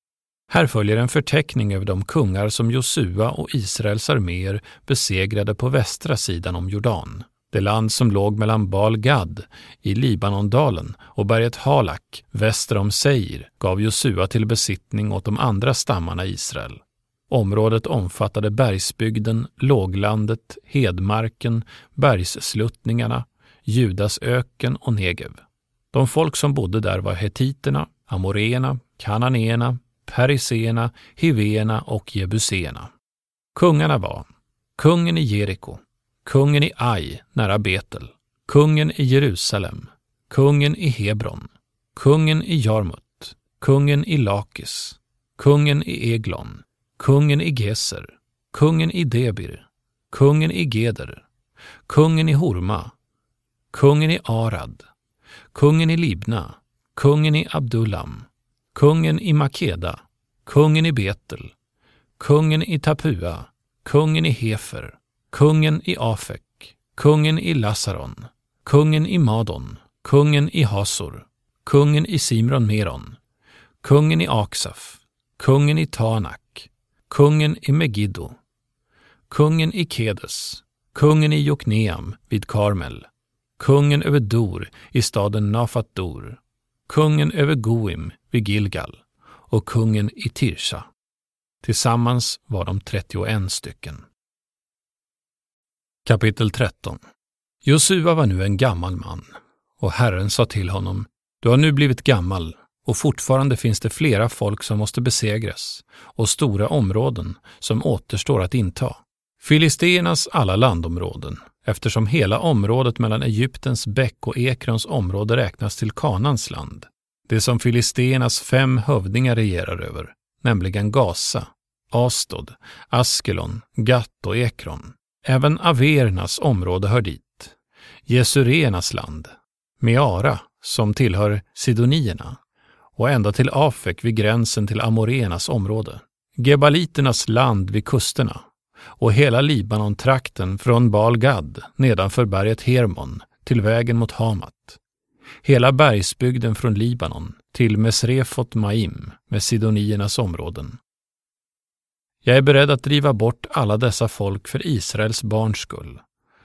Här följer en förteckning över de kungar som Josua och Israels arméer besegrade på västra sidan om Jordan. Det land som låg mellan Baal-Gad i Libanondalen och berget Halak väster om Seir gav Josua till besittning åt de andra stammarna i Israel. Området omfattade bergsbygden, låglandet, hedmarken, bergssluttningarna, Judas öken och Negev. De folk som bodde där var hetiterna, amoreerna, kananéerna, periserna, hivéerna och jebuséerna. Kungarna var kungen i Jeriko, kungen i Ai nära Betel, kungen i Jerusalem, kungen i Hebron, kungen i Jarmut, kungen i Lakis, kungen i Eglon, kungen i Geser, kungen i Debir, kungen i Geder, kungen i Horma, kungen i Arad, kungen i Libna, kungen i Abdullam, kungen i Makeda, kungen i Betel, kungen i Tapua, kungen i Hefer, kungen i Afek, kungen i Lasaron, kungen i Madon, kungen i Hasor, kungen i Simron Meron, kungen i Aksaf, kungen i Tanak, kungen i Megiddo, kungen i Kedes, kungen i Jokneam vid Karmel, kungen över Dor i staden Nafat Dor, kungen över Goim vid Gilgal och kungen i Tirsha. Tillsammans var de 31 stycken. Kapitel 13. Josua var nu en gammal man, och Herren sa till honom: Du har nu blivit gammal, och fortfarande finns det flera folk som måste besegras, och stora områden som återstår att inta. Filisteernas alla landområden, eftersom hela området mellan Egyptens bäck och Ekrons område räknas till Kanans land. Det som filisteernas 5 hövdingar regerar över, nämligen Gaza, Astod, Askelon, Gat och Ekron. Även Avernas område hör dit. Jesureernas land, Meara, som tillhör Sidonierna, och ända till Afek vid gränsen till Amoreernas område. Gebaliternas land vid kusterna, och hela Libanon-trakten från Baal-Gad nedanför berget Hermon till vägen mot Hamat. Hela bergsbygden från Libanon till Mesrefot Maim med Sidoniernas områden. Jag är beredd att driva bort alla dessa folk för Israels barns skull.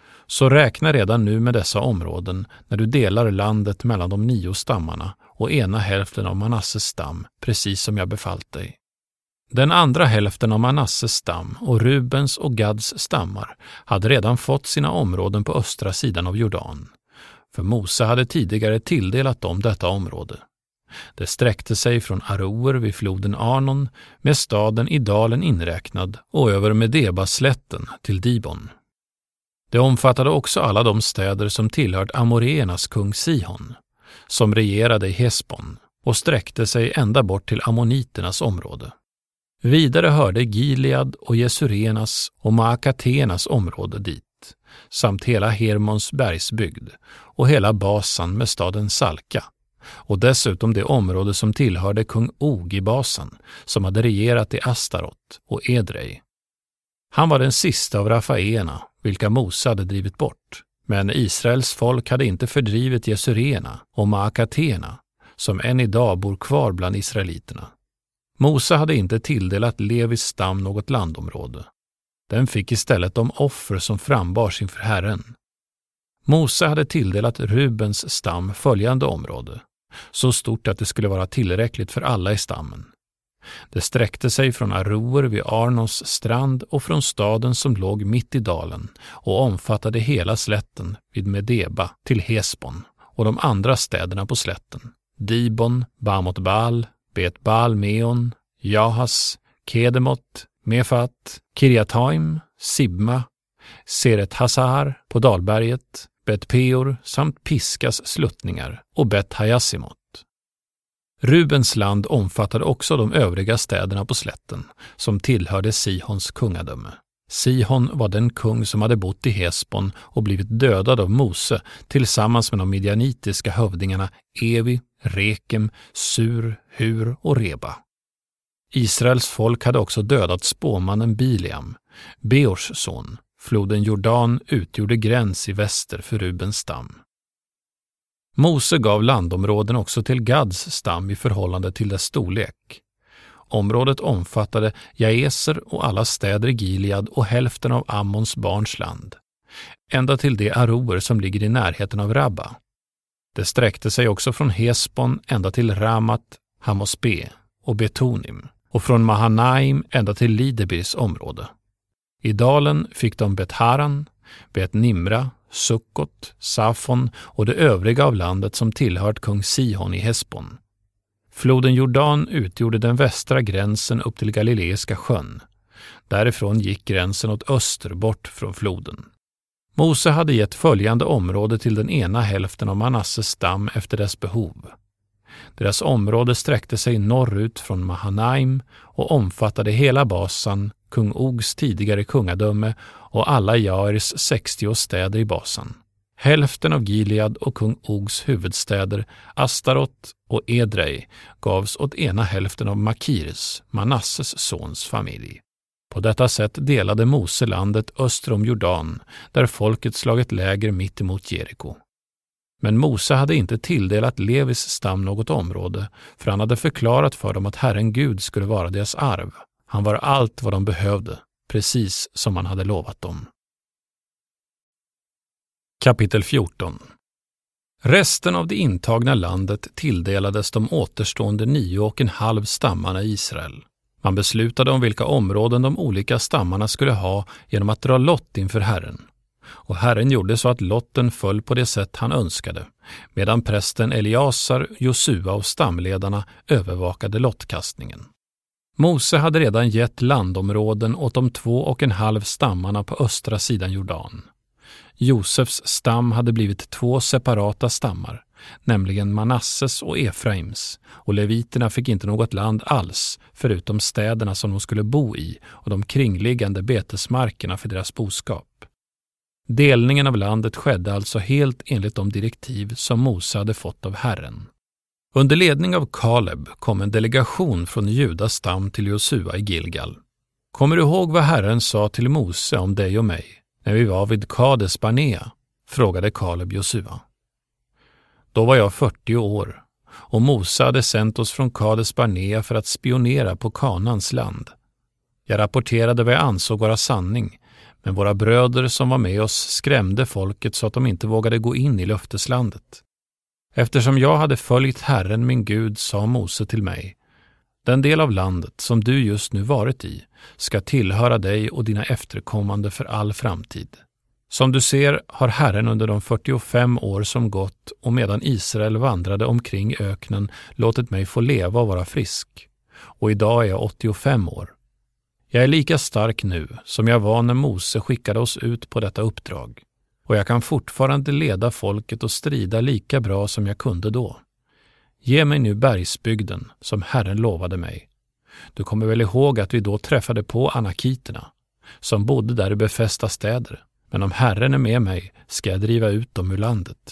Så räkna redan nu med dessa områden när du delar landet mellan de 9 stammarna och ena hälften av Manasses stam, precis som jag befallt dig. Den andra hälften av Manasses stam och Rubens och Gads stammar hade redan fått sina områden på östra sidan av Jordan, för Mose hade tidigare tilldelat dem detta område. Det sträckte sig från Aroer vid floden Arnon med staden i dalen inräknad och över Medeba-slätten till Dibon. Det omfattade också alla de städer som tillhört amoreernas kung Sihon, som regerade i Hesbon, och sträckte sig ända bort till ammoniternas område. Vidare hörde Gilead och Jesurenas och Maakatenas område dit, samt hela Hermons bergsbygd och hela Basan med staden Salka, och dessutom det område som tillhörde kung Og i Basan, som hade regerat i Astarot och Edrei. Han var den sista av rafaeerna, vilka Mose hade drivit bort, men Israels folk hade inte fördrivit Jesureerna och Maakateerna, som än idag bor kvar bland israeliterna. Mose hade inte tilldelat Levis stam något landområde. Den fick istället de offer som frambars inför Herren. Mose hade tilldelat Rubens stam följande område, så stort att det skulle vara tillräckligt för alla i stammen. Det sträckte sig från Aroer vid Arnos strand och från staden som låg mitt i dalen och omfattade hela slätten vid Medeba till Hesbon och de andra städerna på slätten: Dibon, Bamot-Bal, Bet-Bal-Meon, Jahas, Kedemot, Mefat, Kirjataim, Sibma, Seret-Hasar på dalberget, Bet-Peor samt Piskas sluttningar och Bet-Hajasimot. Rubens land omfattade också de övriga städerna på slätten som tillhörde Sihons kungadöme. Sihon var den kung som hade bott i Hesbon och blivit dödad av Mose tillsammans med de midjanitiska hövdingarna Evi, Rekem, Sur, Hur och Reba. Israels folk hade också dödat spåmannen Biliam, Beors son. Floden Jordan utgjorde gräns i väster för Rubens stam. Mose gav landområden också till Gads stam i förhållande till dess storlek. Området omfattade Jaeser och alla städer i Gilead och hälften av Ammons barns land, ända till de Aroer som ligger i närheten av Rabba. Det sträckte sig också från Hesbon ända till Ramat, Hamosbe och Betonim, och från Mahanaim ända till Lidebirs område. I dalen fick de Bet-Haran, Bet-Nimra, Sukkot, Safon och det övriga av landet som tillhört kung Sihon i Hesbon. Floden Jordan utgjorde den västra gränsen upp till Galileiska sjön. Därifrån gick gränsen åt öster bort från floden. Mose hade gett följande område till den ena hälften av Manasses stam efter dess behov. Deras område sträckte sig norrut från Mahanaim och omfattade hela Basan, kung Ogs tidigare kungadöme och alla Jairs 60 städer i Basan. Hälften av Gilead och kung Ogs huvudstäder, Astarot och Edrei, gavs åt ena hälften av Makirs, Manasses sons familj. På detta sätt delade Mose landet öster om Jordan, där folket slagit läger mitt emot Jeriko. Men Mose hade inte tilldelat Levis stam något område, för han hade förklarat för dem att Herren Gud skulle vara deras arv. Han var allt vad de behövde, precis som han hade lovat dem. Kapitel 14. Resten av det intagna landet tilldelades de återstående 9,5 stammarna i Israel. Man beslutade om vilka områden de olika stammarna skulle ha genom att dra lott inför Herren. Och Herren gjorde så att lotten föll på det sätt han önskade, medan prästen Eliasar, Josua och stamledarna övervakade lottkastningen. Mose hade redan gett landområden åt de 2,5 stammarna på östra sidan Jordan. Josefs stam hade blivit 2 separata stammar, nämligen Manasses och Efraims, och leviterna fick inte något land alls förutom städerna som de skulle bo i och de kringliggande betesmarkerna för deras boskap. Delningen av landet skedde alltså helt enligt de direktiv som Mose hade fått av Herren. Under ledning av Kaleb kom en delegation från Judas stam till Josua i Gilgal. Kommer du ihåg vad Herren sa till Mose om dig och mig när vi var vid Kades Barnea? Frågade Kaleb Josua. Då var jag 40 år och Mose hade sänt oss från Kades Barnea för att spionera på Kanans land. Jag rapporterade vad jag ansåg vara sanning, men våra bröder som var med oss skrämde folket så att de inte vågade gå in i löfteslandet. Eftersom jag hade följt Herren min Gud sa Mose till mig, den del av landet som du just nu varit i ska tillhöra dig och dina efterkommande för all framtid. Som du ser har Herren under de 45 år som gått och medan Israel vandrade omkring öknen låtit mig få leva och vara frisk. Och idag är jag 85 år. Jag är lika stark nu som jag var när Mose skickade oss ut på detta uppdrag. Och jag kan fortfarande leda folket och strida lika bra som jag kunde då. Ge mig nu bergsbygden som Herren lovade mig. Du kommer väl ihåg att vi då träffade på anakiterna som bodde där i befästa städer. Men om Herren är med mig ska jag driva ut dem ur landet.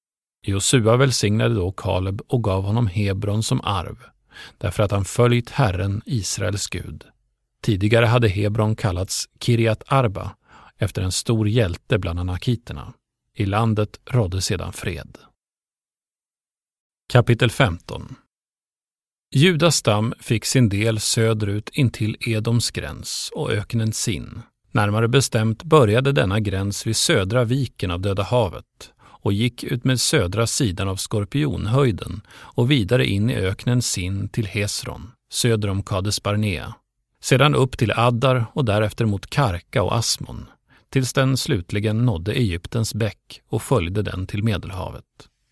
Josua välsignade då Kaleb och gav honom Hebron som arv, därför att han följt Herren, Israels Gud. Tidigare hade Hebron kallats Kirjat Arba, efter en stor hjälte bland anakiterna. I landet rådde sedan fred. Kapitel 15. Judas stam fick sin del söderut intill Edoms gräns och öknen Sin. Närmare bestämt började denna gräns vid södra viken av Döda havet och gick ut med södra sidan av Skorpionhöjden och vidare in i öknen Sin till Hesron, söder om Kades Barnea. Sedan upp till Addar och därefter mot Karka och Asmon, tills den slutligen nådde Egyptens bäck och följde den till Medelhavet.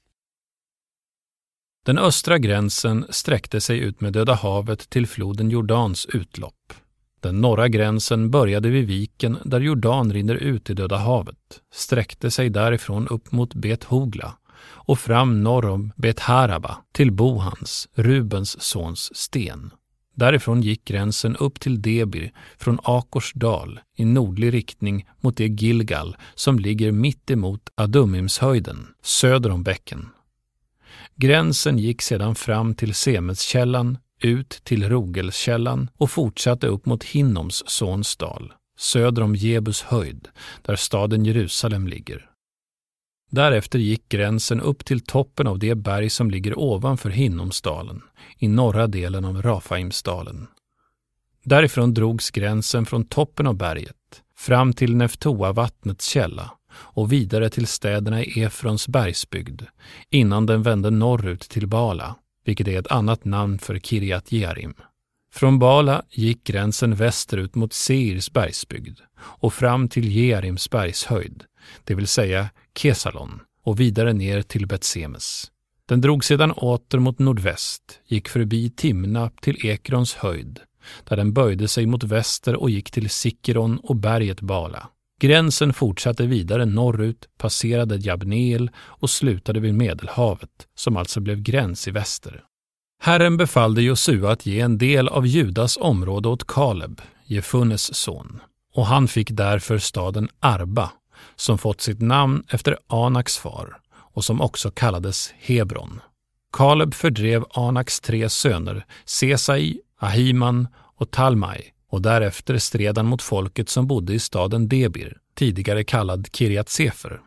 Den östra gränsen sträckte sig ut med Döda havet till floden Jordans utlopp. Den norra gränsen började vid viken där Jordan rinner ut i Döda havet, sträckte sig därifrån upp mot Bet-Hogla och fram norr om Bet-Haraba till Bohans, Rubens sons sten. Därifrån gick gränsen upp till Debir från Akors dal i nordlig riktning mot det Gilgal som ligger mitt emot Adumimshöjden, söder om bäcken. Gränsen gick sedan fram till Semetskällan, ut till Rogelskällan och fortsatte upp mot Hinnoms sons dal, söder om Jebus höjd, där staden Jerusalem ligger. Därefter gick gränsen upp till toppen av det berg som ligger ovanför Hinnomsdalen, i norra delen av Rafaimsdalen. Därifrån drogs gränsen från toppen av berget, fram till Neftoa-vattnets källa och vidare till städerna i Efrons bergsbygd, innan den vände norrut till Bala, vilket är ett annat namn för Kirjat Jearim. Från Bala gick gränsen västerut mot Seirs bergsbygd och fram till Jearims bergshöjd, det vill säga Kesalon, och vidare ner till Betsemes. Den drog sedan åter mot nordväst, gick förbi Timna till Ekrons höjd, där den böjde sig mot väster och gick till Sikkeron och berget Bala. Gränsen fortsatte vidare norrut, passerade Jabneel och slutade vid Medelhavet, som alltså blev gräns i väster. Herren befallde Josua att ge en del av Judas område åt Kaleb, Jefunnes son, och han fick därför staden Arba, som fått sitt namn efter Anaks far och som också kallades Hebron. Kaleb fördrev Anaks 3 söner, Sesai, Ahiman och Talmai, och därefter stred han mot folket som bodde i staden Debir, tidigare kallad Kirjat Sefer.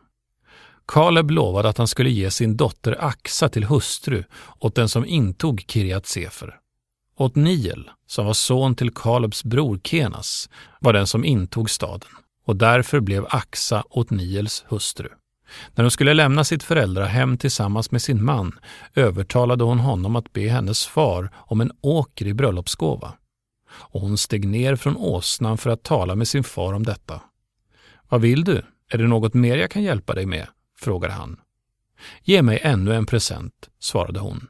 Kaleb lovade att han skulle ge sin dotter Aksa till hustru åt den som intog Kirjat Sefer. Åt Niel, som var son till Kalebs bror Kenas, var den som intog staden, och därför blev Aksa åt Niels hustru. När hon skulle lämna sitt föräldrahem tillsammans med sin man övertalade hon honom att be hennes far om en åker i bröllopsgåva. Och hon steg ner från åsnan för att tala med sin far om detta. Vad vill du? Är det något mer jag kan hjälpa dig med? Frågade han. Ge mig ännu en present, svarade hon.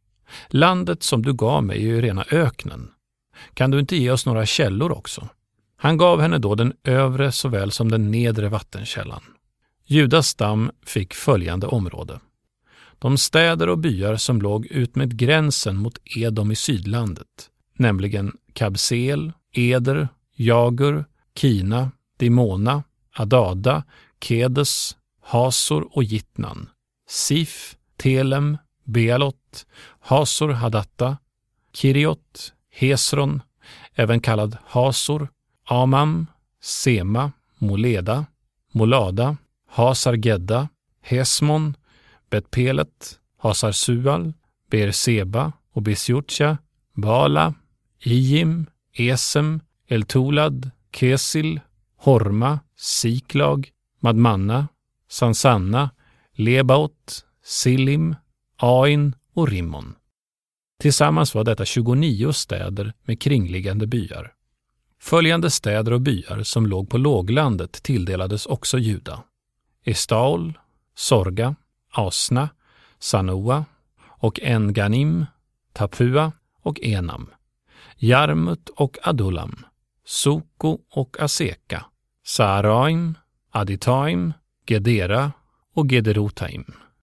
Landet som du gav mig är ju rena öknen. Kan du inte ge oss några källor också? Han gav henne då den övre såväl som den nedre vattenkällan. Judas stam fick följande område. De städer och byar som låg ut med gränsen mot Edom i sydlandet, nämligen Kabseel, Eder, Jagur, Kina, Dimona, Adada, Kedes, Hasor och Gittnan, Sif, Telem, Bealot, Hasor Hadatta, Kiriot, Hesron, även kallad Hasor, Amam, Sema, Moleda, Molada, Hasar-Gedda, Hesmon, Bet-Pelet, Hasar-Sual, Beerseba och Besjutja, Bala, Ijim, Esem, Eltolad, Kesil, Horma, Siklag, Madmanna, Sansanna, Lebaot, Silim, Ain och Rimmon. Tillsammans var detta 29 städer med kringliggande byar. Följande städer och byar som låg på låglandet tilldelades också Juda: Estaol, Sorga, Asna, Sanoa och Enganim, Tapua och Enam, Jarmut och Adullam, Soko och Aseka, Saaraim, Aditaim, Gedera och Gederotaim.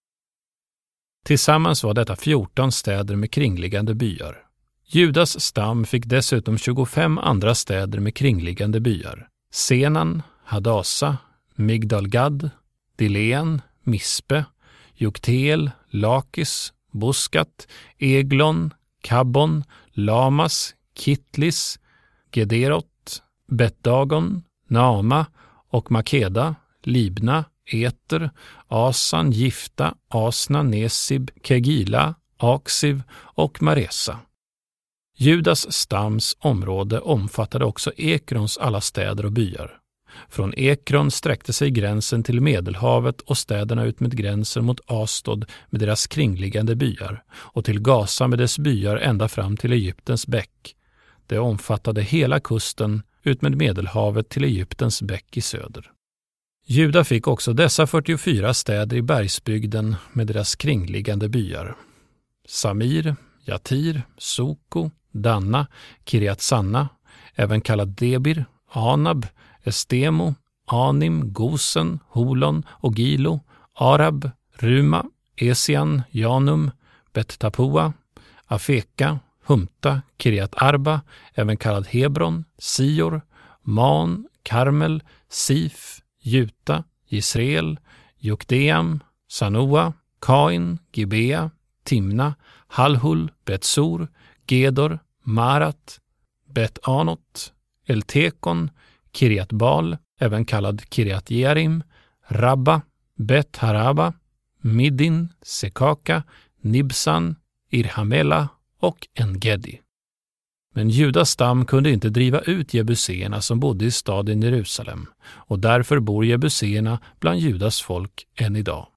Tillsammans var detta 14 städer med kringliggande byar. Judas stam fick dessutom 25 andra städer med kringliggande byar: Senan, Hadasa, Migdalgad, Dilean, Mispe, Joktel, Lakis, Buskat, Eglon, Kabbon, Lamas, Kitlis, Gederot, Betdagon, Naama och Makeda, Libna, Eter, Asan, Gifta, Asna, Nesib, Kegila, Aksiv och Maresa. Judas stams område omfattade också Ekrons alla städer och byar. Från Ekron sträckte sig gränsen till Medelhavet och städerna ut med gränsen mot Astod med deras kringliggande byar och till Gaza med dess byar ända fram till Egyptens bäck. Det omfattade hela kusten ut med Medelhavet till Egyptens bäck i söder. Juda fick också dessa 44 städer i bergsbygden med deras kringliggande byar: Samir, Jatir, Soko, Danna, Kirjat Sanna, även kallad Debir, Anab, Estemo, Anim, Gosen, Holon och Gilo, Arab, Ruma, Esian, Janum, Bet-Tapua, Afeka, Humta, Kirjat Arba, även kallad Hebron, Sior, Man, Karmel, Sif, Juta, Jisrael, Jokdeam, Sanoa, Kain, Gibea, Timna, Halhul, Betsor, Gedor, Marat, Bet-Anot, Eltekon, Kirjat Bal, även kallad Kirjat Jearim, Rabba, Bet-Haraba, Middin, Sekaka, Nibsan, Irhamela och En-Gedi. Men Judas stam kunde inte driva ut jebuséerna som bodde i staden Jerusalem, och därför bor jebuséerna bland Judas folk än idag.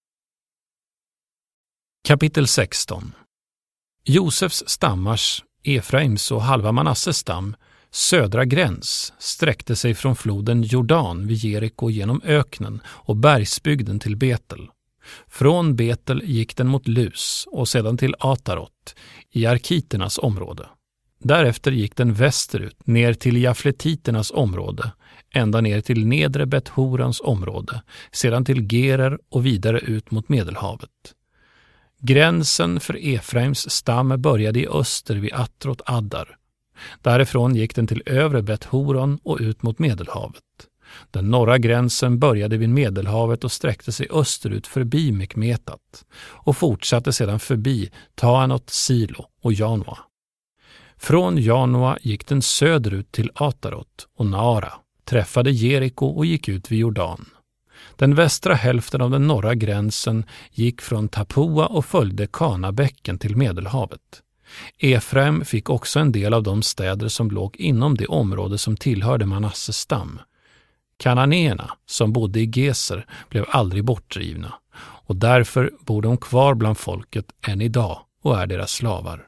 Kapitel 16. Josefs stammars, Efraims och halva Manasses stam, södra gräns sträckte sig från floden Jordan vid Jeriko genom öknen och bergsbygden till Betel. Från Betel gick den mot Lus och sedan till Atarot i arkiternas område. Därefter gick den västerut ner till jafletiternas område, ända ner till nedre Bet-Horans område, sedan till Gerer och vidare ut mot Medelhavet. Gränsen för Efraims stam började i öster vid Atrot Addar. Därifrån gick den till övre Bet-Horon och ut mot Medelhavet. Den norra gränsen började vid Medelhavet och sträckte sig österut förbi Mikmetat och fortsatte sedan förbi Taanot, Silo och Janoa. Från Janoa gick den söderut till Atarot och Naara, träffade Jeriko och gick ut vid Jordan. Den västra hälften av den norra gränsen gick från Tapua och följde Kanabäcken till Medelhavet. Efraim fick också en del av de städer som låg inom det område som tillhörde Manasses stam. Kananéerna som bodde i Geser blev aldrig bortdrivna, och därför bor de kvar bland folket än idag och är deras slavar.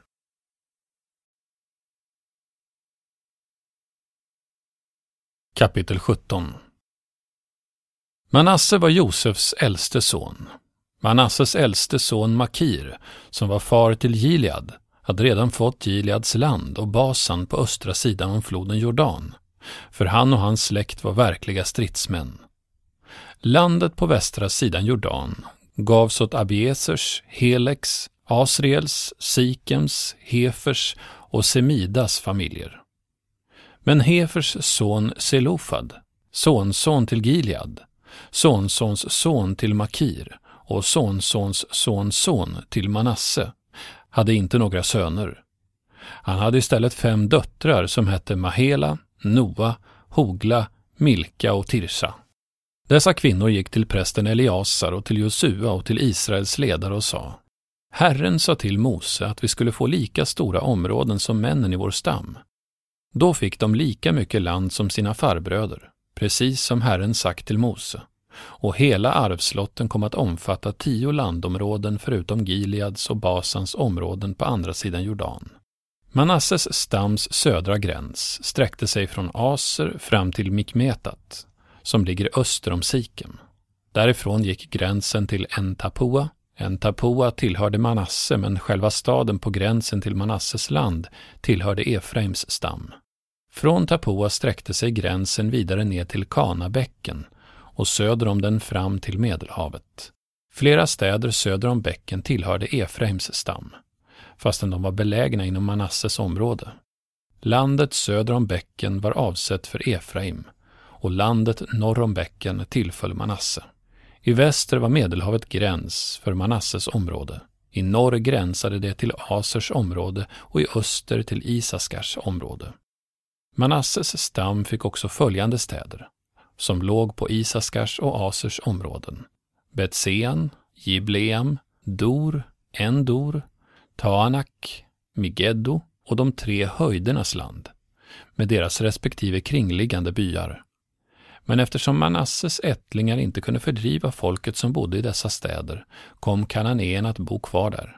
Kapitel 17. Manasse var Josefs äldste son. Manasses äldste son Makir, som var far till Gilead, hade redan fått Gileads land och Basan på östra sidan om floden Jordan, för han och hans släkt var verkliga stridsmän. Landet på västra sidan Jordan gavs åt Abiesers, Heleks, Asriels, Sikems, Hefers och Semidas familjer. Men Hefers son Selofad, sonson till Gilead, sonsons son till Makir och sonsons sonson till Manasse, hade inte några söner. Han hade istället 5 döttrar som hette Mahela, Noa, Hogla, Milka och Tirsa. Dessa kvinnor gick till prästen Eliasar och till Josua och till Israels ledare och sa: Herren sa till Mose att vi skulle få lika stora områden som männen i vår stam. Då fick de lika mycket land som sina farbröder, precis som Herren sagt till Mose. Och hela arvslotten kom att omfatta 10 landområden förutom Gileads och Basans områden på andra sidan Jordan. Manasses stams södra gräns sträckte sig från Aser fram till Mikmetat, som ligger öster om Sikem. Därifrån gick gränsen till En-Tapua. En-Tapua tillhörde Manasse, men själva staden på gränsen till Manasses land tillhörde Efraims stam. Från Tapua sträckte sig gränsen vidare ner till Kanabäcken och söder om den fram till Medelhavet. Flera städer söder om bäcken tillhörde Efraims stam, fastän de var belägna inom Manasses område. Landet söder om bäcken var avsett för Efraim, och landet norr om bäcken tillföll Manasse. I väster var Medelhavet gräns för Manasses område. I norr gränsade det till Asers område och i öster till Isaskars område. Manasses stam fick också följande städer, som låg på Isaskars och Asers områden: Betsean, Gibleam, Dor, Endor, Taanak, Migeddo och de 3 höjdernas land, med deras respektive kringliggande byar. Men eftersom Manasses ättlingar inte kunde fördriva folket som bodde i dessa städer, kom kananéerna att bo kvar där.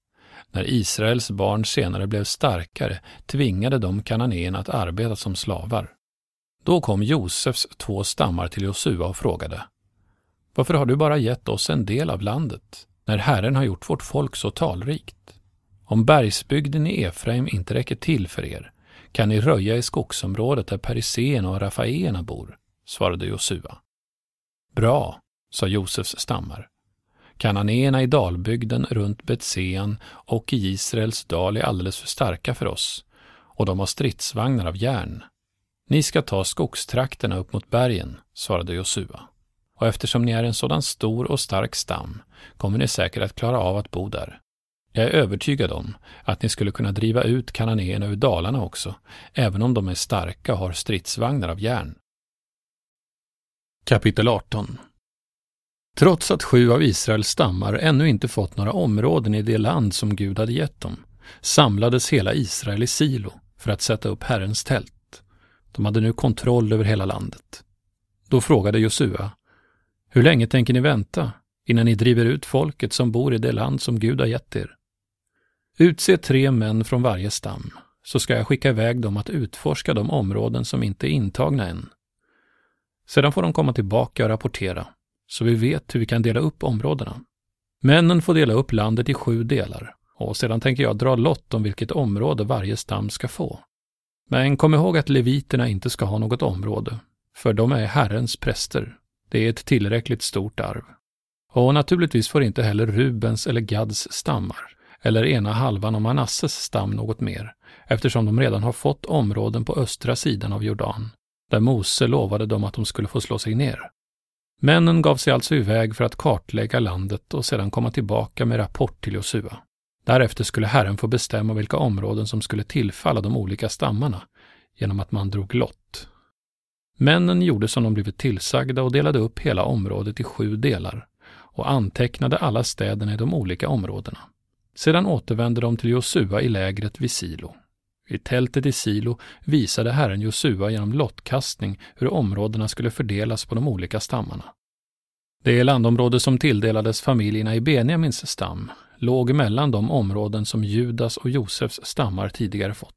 När Israels barn senare blev starkare tvingade de kananéerna att arbeta som slavar. Då kom Josefs 2 stammar till Josua och frågade: Varför har du bara gett oss en del av landet, när Herren har gjort vårt folk så talrikt? Om bergsbygden i Efraim inte räcker till för er, kan ni röja i skogsområdet där periséerna och rafaéerna bor, svarade Josua. Bra, sa Josefs stammar. Kananéerna i dalbygden runt Betsean och i Israels dal är alldeles för starka för oss, och de har stridsvagnar av järn. Ni ska ta skogstrakterna upp mot bergen, svarade Josua. Och eftersom ni är en sådan stor och stark stam kommer ni säkert att klara av att bo där. Jag är övertygad om att ni skulle kunna driva ut kananéerna ur dalarna också, även om de är starka och har stridsvagnar av järn. Kapitel 18. Trots att 7 av Israels stammar ännu inte fått några områden i det land som Gud hade gett dem, samlades hela Israel i Silo för att sätta upp Herrens tält. De hade nu kontroll över hela landet. Då frågade Josua: hur länge tänker ni vänta innan ni driver ut folket som bor i det land som Gud har gett er? Utse 3 män från varje stam, så ska jag skicka iväg dem att utforska de områden som inte är intagna än. Sedan får de komma tillbaka och rapportera, så vi vet hur vi kan dela upp områdena. Männen får dela upp landet i 7 delar, och sedan tänker jag dra lott om vilket område varje stam ska få. Men kom ihåg att leviterna inte ska ha något område, för de är Herrens präster. Det är ett tillräckligt stort arv. Och naturligtvis får inte heller Rubens eller Gads stammar, eller ena halvan av Manasses stam något mer, eftersom de redan har fått områden på östra sidan av Jordan, där Mose lovade dem att de skulle få slå sig ner. Männen gav sig alltså iväg för att kartlägga landet och sedan komma tillbaka med rapport till Josua. Därefter skulle Herren få bestämma vilka områden som skulle tillfalla de olika stammarna genom att man drog lott. Männen gjorde som de blivit tillsagda och delade upp hela området i 7 delar och antecknade alla städerna i de olika områdena. Sedan återvände de till Josua i lägret vid Silo. I tältet i Silo visade Herren Josua genom lottkastning hur områdena skulle fördelas på de olika stammarna. Det landområde som tilldelades familjerna i Benjamins stam låg mellan de områden som Judas och Josefs stammar tidigare fått.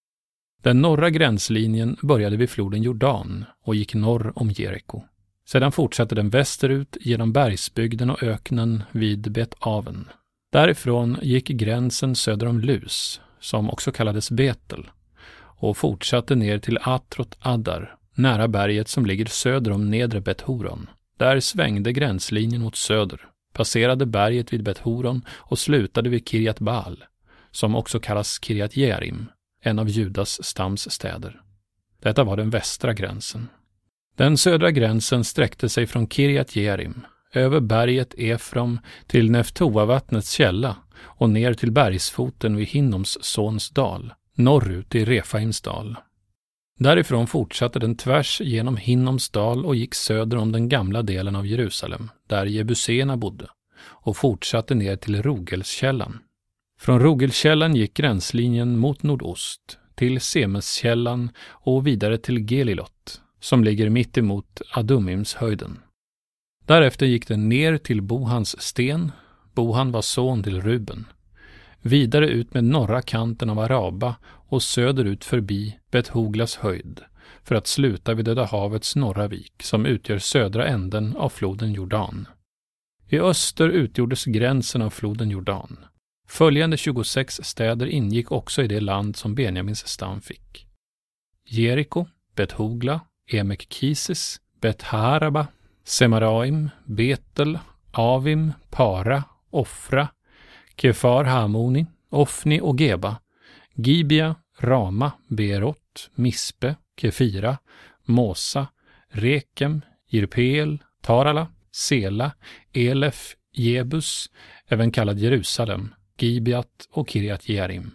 Den norra gränslinjen började vid floden Jordan och gick norr om Jeriko. Sedan fortsatte den västerut genom bergsbygden och öknen vid Bet-Aven. Därifrån gick gränsen söder om Lus, som också kallades Betel, och fortsatte ner till Atrot Addar, nära berget som ligger söder om nedre Bet-Horon. Där svängde gränslinjen mot söder, passerade berget vid Bet-Horon och slutade vid Kirjat Baal, som också kallas Kirjat Jearim, en av Judas stams städer. Detta var den västra gränsen. Den södra gränsen sträckte sig från Kirjat Jearim, över berget Efrom till Neftoa-vattnets källa och ner till bergsfoten vid Hinnoms sons dal, norrut i Refaims dal. Därifrån fortsatte den tvärs genom Hinnoms dal och gick söder om den gamla delen av Jerusalem, där jebuséerna bodde, och fortsatte ner till Rogelskällan. Från Rogelskällan gick gränslinjen mot nordost, till Semeskällan och vidare till Gelilot, som ligger mitt emot Adumims höjden. Därefter gick den ner till Bohans sten. Bohan var son till Ruben. Vidare ut med norra kanten av Araba och söderut förbi Bet-Hoglas höjd för att sluta vid Döda havets norra vik som utgör södra änden av floden Jordan. I öster utgjordes gränsen av floden Jordan. Följande 26 städer ingick också i det land som Benjamins stam fick: Jeriko, Bet-Hogla, Emek-Kisis, Bet-Haraba, Semaraim, Betel, Avim, Para, Ofra, Kefar Hamoni, Ofni och Geba, Gibia, Rama, Berot, Mispe, Kefira, Mosa, Rekem, Jirpeel, Tarala, Sela, Elef, Jebus, även kallad Jerusalem, Gibeat och Kirjat Jearim.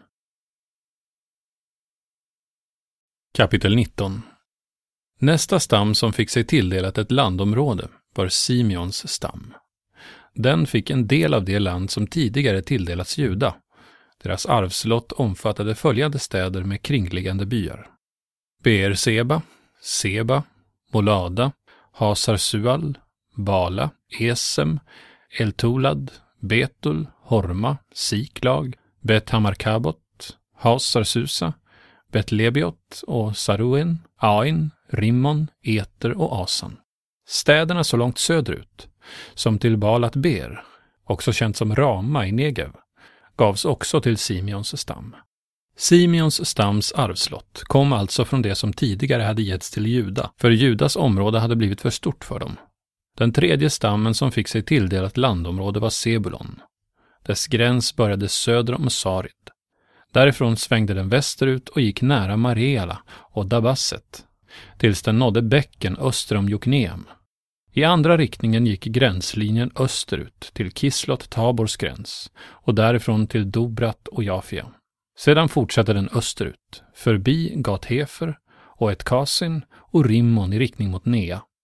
Kapitel 19. Nästa stam som fick sig tilldelat ett landområde var Simeons stam. Den fick en del av det land som tidigare tilldelats Juda. Deras arvslott omfattade följande städer med kringliggande byar: Beerseba, Seba, Molada, Hasar-Sual, Bala, Esem, Eltolad, Betul, Horma, Siklag, Bet-Hamarkabot, Hasar-Susa, Bet-Lebiot och Saruen, Ain, Rimmon, Eter och Asan. Städerna så långt söderut, som till Balat Ber, också känt som Rama i Negev, gavs också till Simeons stam. Simeons stams arvslott kom alltså från det som tidigare hade getts till Juda, för Judas område hade blivit för stort för dem. Den tredje stammen som fick sig tilldelat landområde var Sebulon. Dess gräns började söder om Sarid. Därifrån svängde den västerut och gick nära Mareala och Dabasset, tills den nådde bäcken öster om Jokneam. I andra riktningen gick gränslinjen österut till Kislot Tabors gräns och därifrån till Dobrat och Jafia. Sedan fortsatte den österut, förbi Gat-Hefer och Etkasin och Rimmon i riktning mot Nea.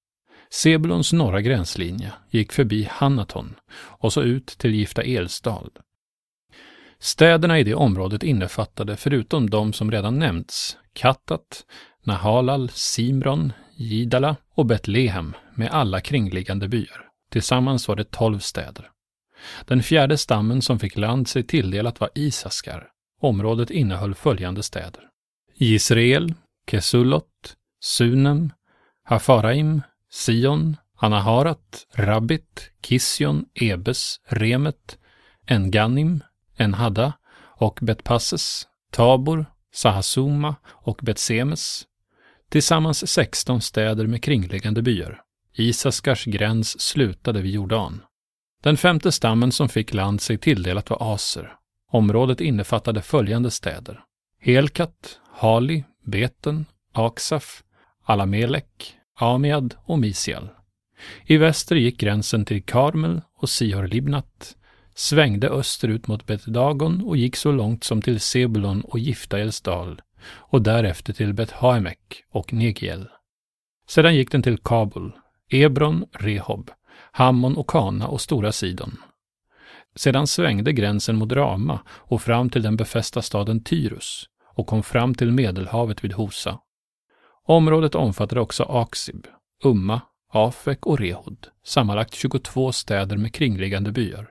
Sebulons norra gränslinje gick förbi Hanaton och så ut till Giftaelsdal. Städerna i det området innefattade, förutom de som redan nämnts, Kattat, Nahalal, Simron, Gidala och Betlehem med alla kringliggande byar. Tillsammans var det 12 städer. Den fjärde stammen som fick land sig tilldelat var Isaskar. Området innehöll följande städer: Jisrael, Kesulot, Sunem, Hafaraim, Sion, Anaharat, Rabbit, Kisjon, Ebes, Remet, Enganim, Enhadda och Betpasses, Tabor, Sahasuma och Betsemes. Tillsammans 16 städer med kringliggande byar. Isaskars gräns slutade vid Jordan. Den femte stammen som fick land sig tilldelat var Aser. Området innefattade följande städer: Helkat, Hali, Beten, Aksaf, Alamelek, Amiad och Misial. I väster gick gränsen till Karmel och Sihor-Libnat, svängde österut mot Bet-Dagon och gick så långt som till Sebulon och Giftaelsdal och därefter till Bet-Haemek och Negiel. Sedan gick den till Kabul, Ebron, Rehob, Hammon och Kana och Stora Sidon. Sedan svängde gränsen mot Rama och fram till den befästa staden Tyrus och kom fram till Medelhavet vid Hosa. Området omfattade också Aksib, Umma, Afek och Rehod, sammanlagt 22 städer med kringliggande byar.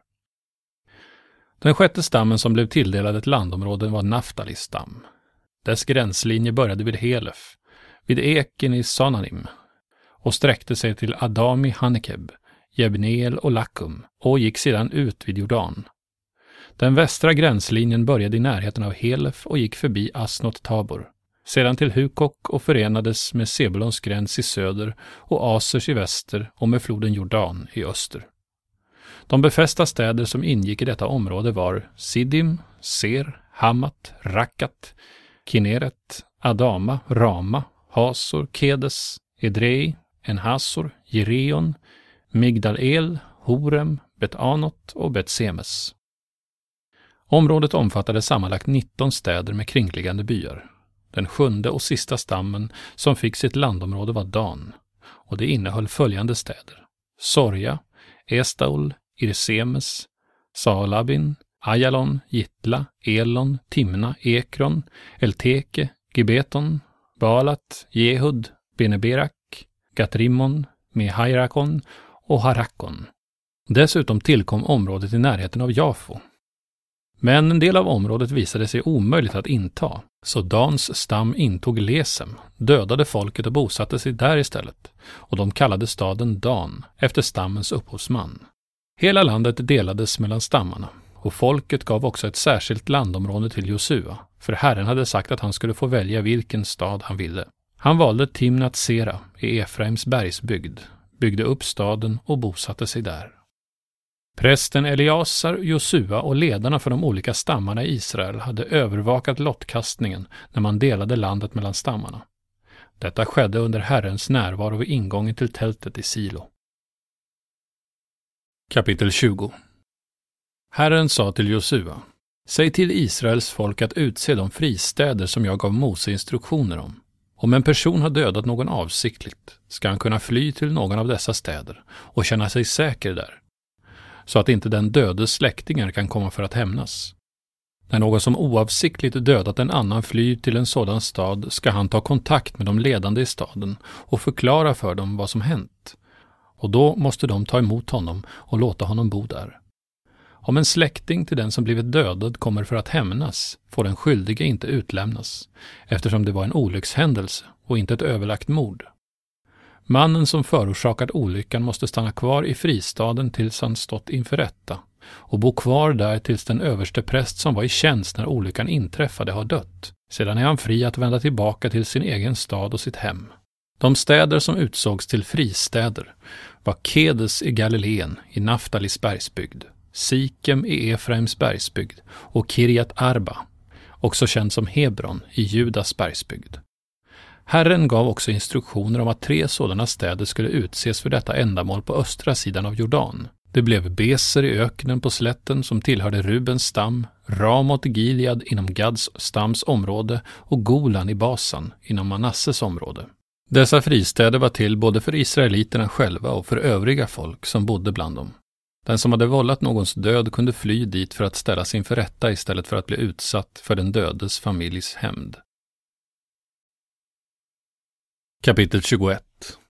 Den sjätte stammen som blev tilldelad ett landområde var Naftalis stam. Dess gränslinje började vid Helef, vid eken i Sananim, och sträckte sig till Adami Hanekeb, Jebneel och Lakum och gick sedan ut vid Jordan. Den västra gränslinjen började i närheten av Helef och gick förbi Asnot Tabor, sedan till Hukok och förenades med Sebulons gräns i söder och Asers i väster och med floden Jordan i öster. De befästa städer som ingick i detta område var Siddim, Ser, Hamat, Rakat, Kinneret, Adama, Rama, Hasor, Kedes, Edrei, Enhasor, Jereon, Migdal-El, Horem, Bet-Anot och Bet-Semes. Området omfattade sammanlagt 19 städer med kringliggande byar. Den sjunde och sista stammen som fick sitt landområde var Dan, och det innehöll följande städer: Sorja, Estaol, Irsemes, Saalabin, Ajalon, Gittla, Elon, Timna, Ekron, Elteke, Gibeton, Balat, Jehud, Beneberak, Gatrimon, Mehairakon och Harakon. Dessutom tillkom området i närheten av Jafo. Men en del av området visade sig omöjligt att inta, så Dans stam intog Lesem, dödade folket och bosatte sig där istället, och de kallade staden Dan efter stammens upphovsman. Hela landet delades mellan stammarna, och folket gav också ett särskilt landområde till Josua, för Herren hade sagt att han skulle få välja vilken stad han ville. Han valde Timnat Sera i Efraims bergsbygd, byggde upp staden och bosatte sig där. Prästen Eliasar, Josua och ledarna för de olika stammarna i Israel hade övervakat lottkastningen när man delade landet mellan stammarna. Detta skedde under Herrens närvaro vid ingången till tältet i Silo. Kapitel 20. Herren sa till Josua: säg till Israels folk att utse de fristäder som jag gav Mose instruktioner om. Om en person har dödat någon avsiktligt ska han kunna fly till någon av dessa städer och känna sig säker där, så att inte den dödes släktingar kan komma för att hämnas. När någon som oavsiktligt dödat en annan flyr till en sådan stad ska han ta kontakt med de ledande i staden och förklara för dem vad som hänt. Och då måste de ta emot honom och låta honom bo där. Om en släkting till den som blivit dödad kommer för att hämnas får den skyldige inte utlämnas, eftersom det var en olyckshändelse och inte ett överlagt mord. Mannen som förorsakat olyckan måste stanna kvar i fristaden tills han stått inför rätta och bo kvar där tills den överste präst som var i tjänst när olyckan inträffade har dött. Sedan är han fri att vända tillbaka till sin egen stad och sitt hem. De städer som utsågs till fristäder var Kedes i Galileen i Naftalis bergsbygd, Sikem i Efraims bergsbygd och Kirjat Arba, också känd som Hebron i Judas bergsbygd. Herren gav också instruktioner om att 3 sådana städer skulle utses för detta ändamål på östra sidan av Jordan. Det blev Beser i öknen på slätten som tillhörde Rubens stam, Ramot Gilead inom Gads stams område och Golan i Basan inom Manasses område. Dessa fristäder var till både för israeliterna själva och för övriga folk som bodde bland dem. Den som hade vållat någons död kunde fly dit för att ställas inför rätta istället för att bli utsatt för den dödes familjs hämnd. Kapitel 21.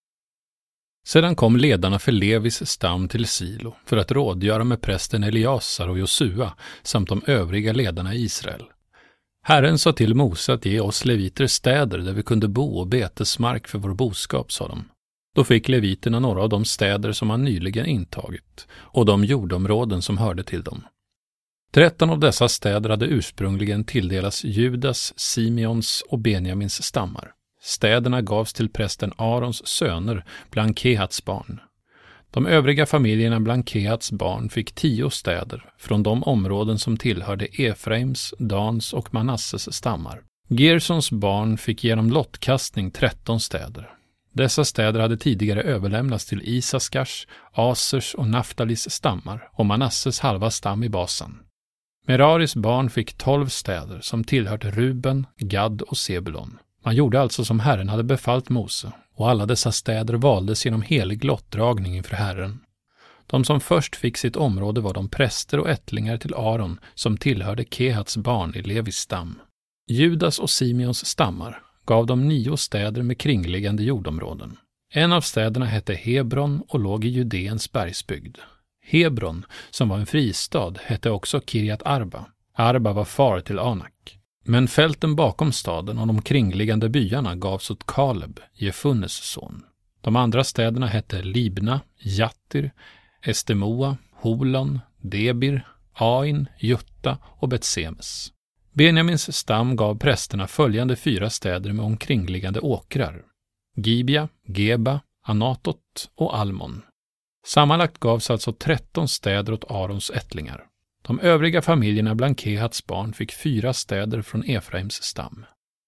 Sedan kom ledarna för Levis stam till Silo för att rådgöra med prästen Eliasar och Josua samt de övriga ledarna i Israel. Herren sa till Mose att ge oss leviter städer där vi kunde bo och betesmark för vår boskap, sa de. Då fick leviterna några av de städer som han nyligen intagit och de jordområden som hörde till dem. 13 av dessa städer hade ursprungligen tilldelats Judas, Simeons och Benjamins stammar. Städerna gavs till prästen Arons söner bland Kehats barn. De övriga familjerna bland Kehats barn fick 10 städer från de områden som tillhörde Efraims, Dans och Manasses stammar. Gersons barn fick genom lottkastning 13 städer. Dessa städer hade tidigare överlämnats till Isaskars, Asers och Naftalis stammar och Manasses halva stam i Basan. Meraris barn fick 12 städer som tillhörde Ruben, Gad och Sebulon. Man gjorde alltså som Herren hade befallt Mose, och alla dessa städer valdes genom helig lottdragning inför Herren. De som först fick sitt område var de präster och ättlingar till Aron som tillhörde Kehats barn i Levis stam. Judas och Simeons stammar gav de 9 städer med kringliggande jordområden. En av städerna hette Hebron och låg i Judeens bergsbygd. Hebron, som var en fristad, hette också Kirjat Arba. Arba var far till Anak. Men fälten bakom staden och de kringliggande byarna gavs åt Kaleb, Jefunnes son. De andra städerna hette Libna, Jattir, Estemoa, Holon, Debir, Ain, Jutta och Betsemes. Benjamins stam gav prästerna följande 4 städer med omkringliggande åkrar: Gibia, Geba, Anatot och Almon. Sammanlagt gavs alltså 13 städer åt Arons ättlingar. De övriga familjerna bland Kehats barn fick 4 städer från Efraims stam.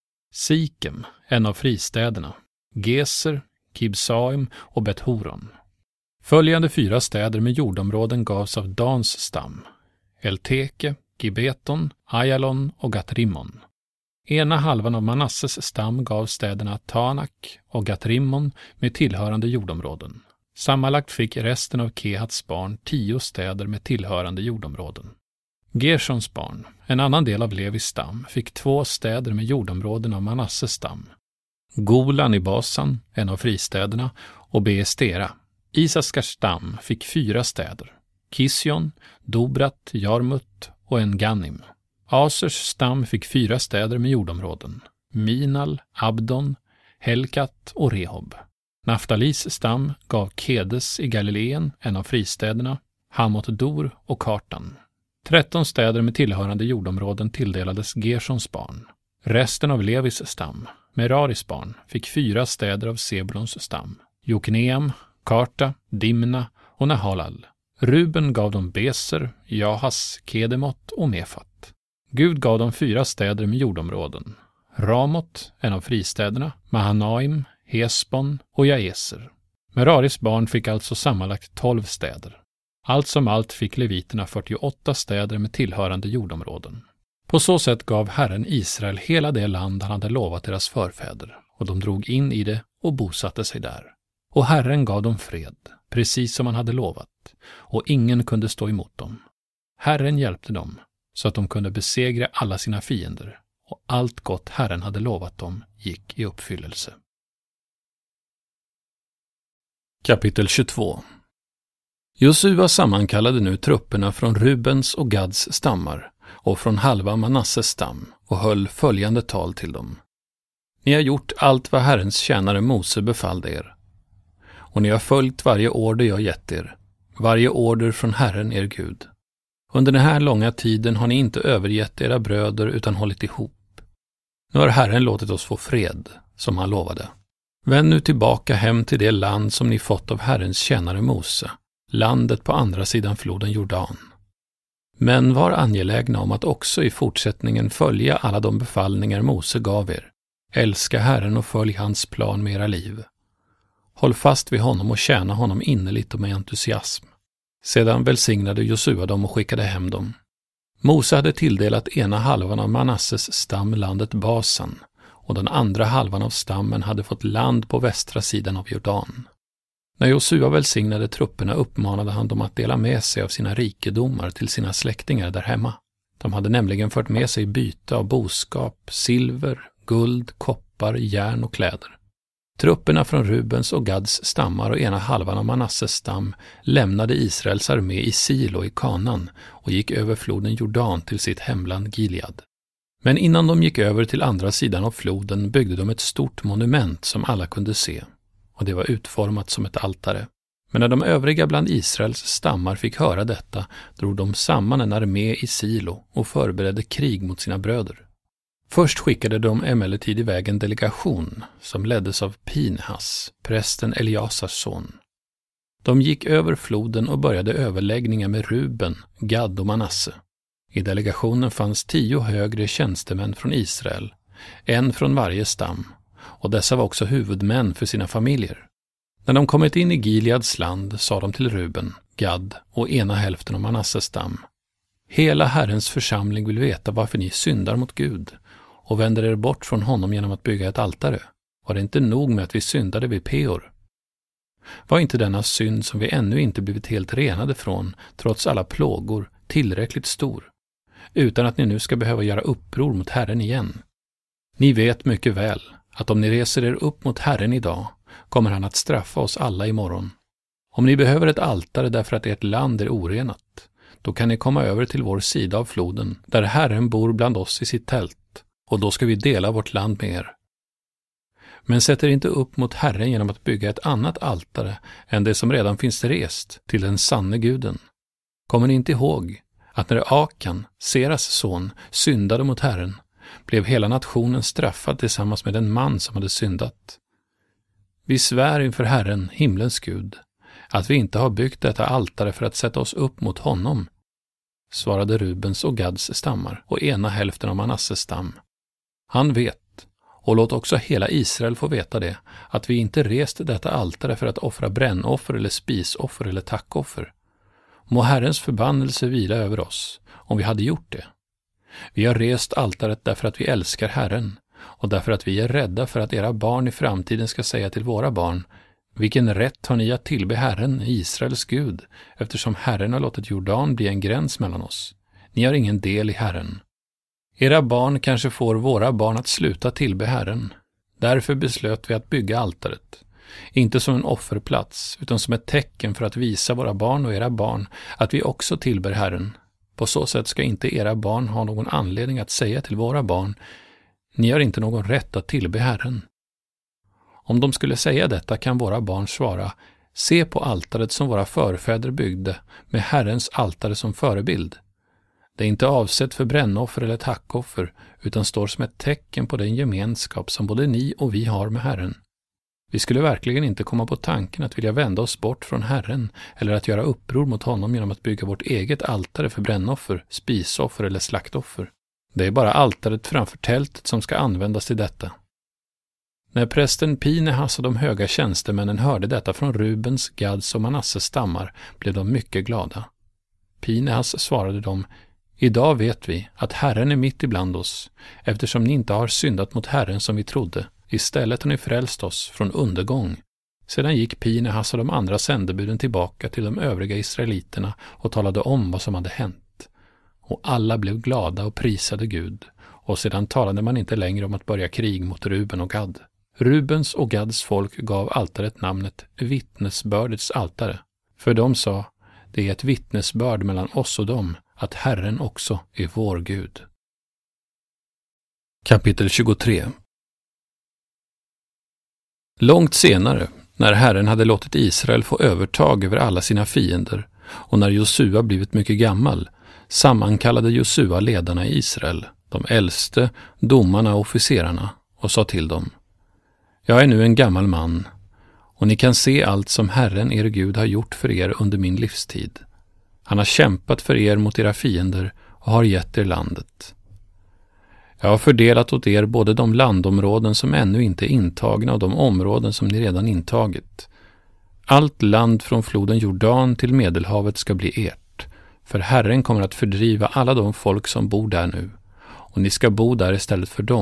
Sikem, en av fristäderna, Geser, Kibsaim och Bet-Horon. Följande 4 städer med jordområden gavs av Dans stam: Elteke, Gibeton, Ajalon och Gat-Rimmon. Ena halvan av Manasses stam gav städerna Tanak och Gat-Rimmon med tillhörande jordområden. Sammanlagt fick resten av Kehats barn 10 städer med tillhörande jordområden. Gersons barn, en annan del av Levis stam, fick 2 städer med jordområden av Manasses stam: Golan i Basan, en av fristäderna, och Beestera. Isaskars stam fick 4 städer: Kision, Dobrat, Jarmut och En-Gannim. Asers stam fick 4 städer med jordområden: Minal, Abdon, Helkat och Rehob. Naftalis stam gav Kedes i Galileen, en av fristäderna, Hamot-Dor och Kartan. 13 städer med tillhörande jordområden tilldelades Gersons barn. Resten av Levis stam, Meraris barn, fick 4 städer av Sebulons stam: Jokneam, Karta, Dimna och Nahalal. Ruben gav dem Beser, Jahas, Kedemot och Mefat. Gud gav dem 4 städer med jordområden: Ramot, en av fristäderna, Mahanaim, Hesbon och Jaeser. Meraris barn fick alltså sammanlagt 12 städer. Allt som allt fick leviterna 48 städer med tillhörande jordområden. På så sätt gav Herren Israel hela det land han hade lovat deras förfäder, och de drog in i det och bosatte sig där. Och Herren gav dem fred, precis som han hade lovat, och ingen kunde stå emot dem. Herren hjälpte dem, så att de kunde besegra alla sina fiender, och allt gott Herren hade lovat dem gick i uppfyllelse. Kapitel 22. Josua sammankallade nu trupperna från Rubens och Gads stammar och från halva Manasses stam och höll följande tal till dem. Ni har gjort allt vad Herrens tjänare Mose befallde er, och ni har följt varje order jag gett er, varje order från Herren er Gud. Under den här långa tiden har ni inte övergett era bröder utan hållit ihop. Nu har Herren låtit oss få fred, som han lovade. Vänd nu tillbaka hem till det land som ni fått av Herrens tjänare Mose, landet på andra sidan floden Jordan. Men var angelägna om att också i fortsättningen följa alla de befallningar Mose gav er. Älska Herren och följ hans plan med era liv. Håll fast vid honom och tjäna honom innerligt och med entusiasm. Sedan välsignade Josua dem och skickade hem dem. Mose hade tilldelat ena halvan av Manasses stam landet Basan och den andra halvan av stammen hade fått land på västra sidan av Jordan. När Josua välsignade trupperna uppmanade han dem att dela med sig av sina rikedomar till sina släktingar där hemma. De hade nämligen fört med sig byte av boskap, silver, guld, koppar, järn och kläder. Trupperna från Rubens och Gads stammar och ena halvan av Manasses stam lämnade Israels armé i Silo i Kanan och gick över floden Jordan till sitt hemland Gilead. Men innan de gick över till andra sidan av floden byggde de ett stort monument som alla kunde se, och det var utformat som ett altare. Men när de övriga bland Israels stammar fick höra detta drog de samman en armé i Silo och förberedde krig mot sina bröder. Först skickade de emellertid iväg en delegation som leddes av Pinehas, prästen Eliasars son. De gick över floden och började överläggningar med Ruben, Gad och Manasse. I delegationen fanns 10 högre tjänstemän från Israel, en från varje stam, och dessa var också huvudmän för sina familjer. När de kommit in i Gileads land sa de till Ruben, Gad och ena hälften av Manasses stam: Hela Herrens församling vill veta varför ni syndar mot Gud och vänder er bort från honom genom att bygga ett altare. Var det inte nog med att vi syndade vid Peor? Var inte denna synd som vi ännu inte blivit helt renade från, trots alla plågor, tillräckligt stor, utan att ni nu ska behöva göra uppror mot Herren igen? Ni vet mycket väl att om ni reser er upp mot Herren idag kommer han att straffa oss alla imorgon. Om ni behöver ett altare därför att ert land är orenat, då kan ni komma över till vår sida av floden, där Herren bor bland oss i sitt tält, och då ska vi dela vårt land med er. Men sätt er inte upp mot Herren genom att bygga ett annat altare än det som redan finns rest till den sanne guden. Kommer ni inte ihåg att när Akan, Seras son, syndade mot Herren, blev hela nationen straffad tillsammans med den man som hade syndat? Vi svär inför Herren, himlens Gud, att vi inte har byggt detta altare för att sätta oss upp mot honom, svarade Rubens och Gads stammar och ena hälften av Manasses stam. Han vet, och låt också hela Israel få veta det, att vi inte rest detta altare för att offra brännoffer eller spisoffer eller tackoffer. Må Herrens förbannelse vila över oss, om vi hade gjort det. Vi har rest altaret därför att vi älskar Herren, och därför att vi är rädda för att era barn i framtiden ska säga till våra barn: vilken rätt har ni att tillbe Herren, Israels Gud, eftersom Herren har låtit Jordan bli en gräns mellan oss? Ni har ingen del i Herren. Era barn kanske får våra barn att sluta tillbe Herren. Därför beslöt vi att bygga altaret, inte som en offerplats, utan som ett tecken för att visa våra barn och era barn att vi också tillber Herren. På så sätt ska inte era barn ha någon anledning att säga till våra barn: ni har inte någon rätt att tillbe Herren. Om de skulle säga detta kan våra barn svara: se på altaret som våra förfäder byggde, med Herrens altare som förebild. Det är inte avsett för brännoffer eller tackoffer, utan står som ett tecken på den gemenskap som både ni och vi har med Herren. Vi skulle verkligen inte komma på tanken att vilja vända oss bort från Herren eller att göra uppror mot honom genom att bygga vårt eget altare för brännoffer, spisoffer eller slaktoffer. Det är bara altaret framför tältet som ska användas till detta. När prästen Pinehas och de höga tjänstemännen hörde detta från Rubens, Gads och Manasses stammar blev de mycket glada. Pinehas svarade dem: idag vet vi att Herren är mitt ibland oss, eftersom ni inte har syndat mot Herren som vi trodde. Istället har ni frälst oss från undergång. Sedan gick Pinehas och de andra sändebuden tillbaka till de övriga israeliterna och talade om vad som hade hänt. Och alla blev glada och prisade Gud, och sedan talade man inte längre om att börja krig mot Ruben och Gad. Rubens och Gads folk gav altaret namnet vittnesbördets altare, för de sa: det är ett vittnesbörd mellan oss och dem att Herren också är vår Gud. Kapitel 23. Långt senare, när Herren hade låtit Israel få övertag över alla sina fiender och när Josua blivit mycket gammal, sammankallade Josua ledarna i Israel, de äldste, domarna och officerarna, och sa till dem: jag är nu en gammal man, och ni kan se allt som Herren er Gud har gjort för er under min livstid. Han har kämpat för er mot era fiender och har gett er landet. Jag har fördelat åt er både de landområden som ännu inte är intagna och de områden som ni redan intagit. Allt land från floden Jordan till Medelhavet ska bli ert, för Herren kommer att fördriva alla de folk som bor där nu, och ni ska bo där istället för dem,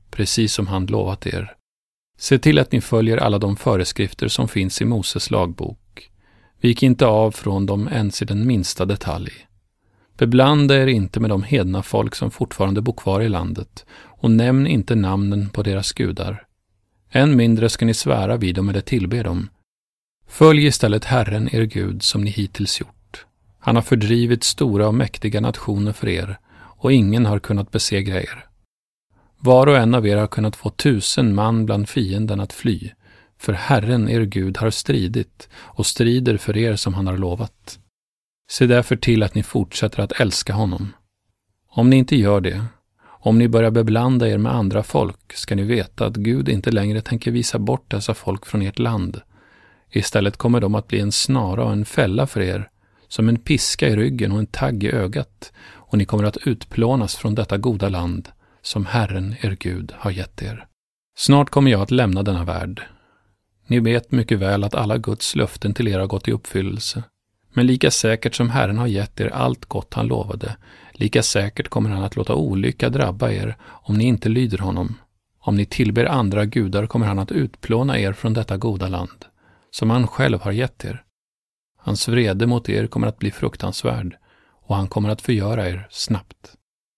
precis som han lovat er. Se till att ni följer alla de föreskrifter som finns i Moses lagbok. Vik inte av från dem ens i den minsta detalj. Beblanda er inte med de hedna folk som fortfarande bor kvar i landet och nämn inte namnen på deras gudar. Än mindre ska ni svära vid dem eller tillbe dem. Följ istället Herren er Gud som ni hittills gjort. Han har fördrivit stora och mäktiga nationer för er och ingen har kunnat besegra er. Var och en av er har kunnat få 1000 man bland fienden att fly, för Herren er Gud har stridit och strider för er som han har lovat. Se därför till att ni fortsätter att älska honom. Om ni inte gör det, om ni börjar beblanda er med andra folk, ska ni veta att Gud inte längre tänker visa bort dessa folk från ert land. Istället kommer de att bli en snara och en fälla för er, som en piska i ryggen och en tagg i ögat, och ni kommer att utplånas från detta goda land som Herren er Gud har gett er. Snart kommer jag att lämna denna värld. Ni vet mycket väl att alla Guds löften till er har gått i uppfyllelse. Men lika säkert som Herren har gett er allt gott han lovade, lika säkert kommer han att låta olycka drabba er om ni inte lyder honom. Om ni tillber andra gudar kommer han att utplåna er från detta goda land, som han själv har gett er. Hans vrede mot er kommer att bli fruktansvärd, och han kommer att förgöra er snabbt.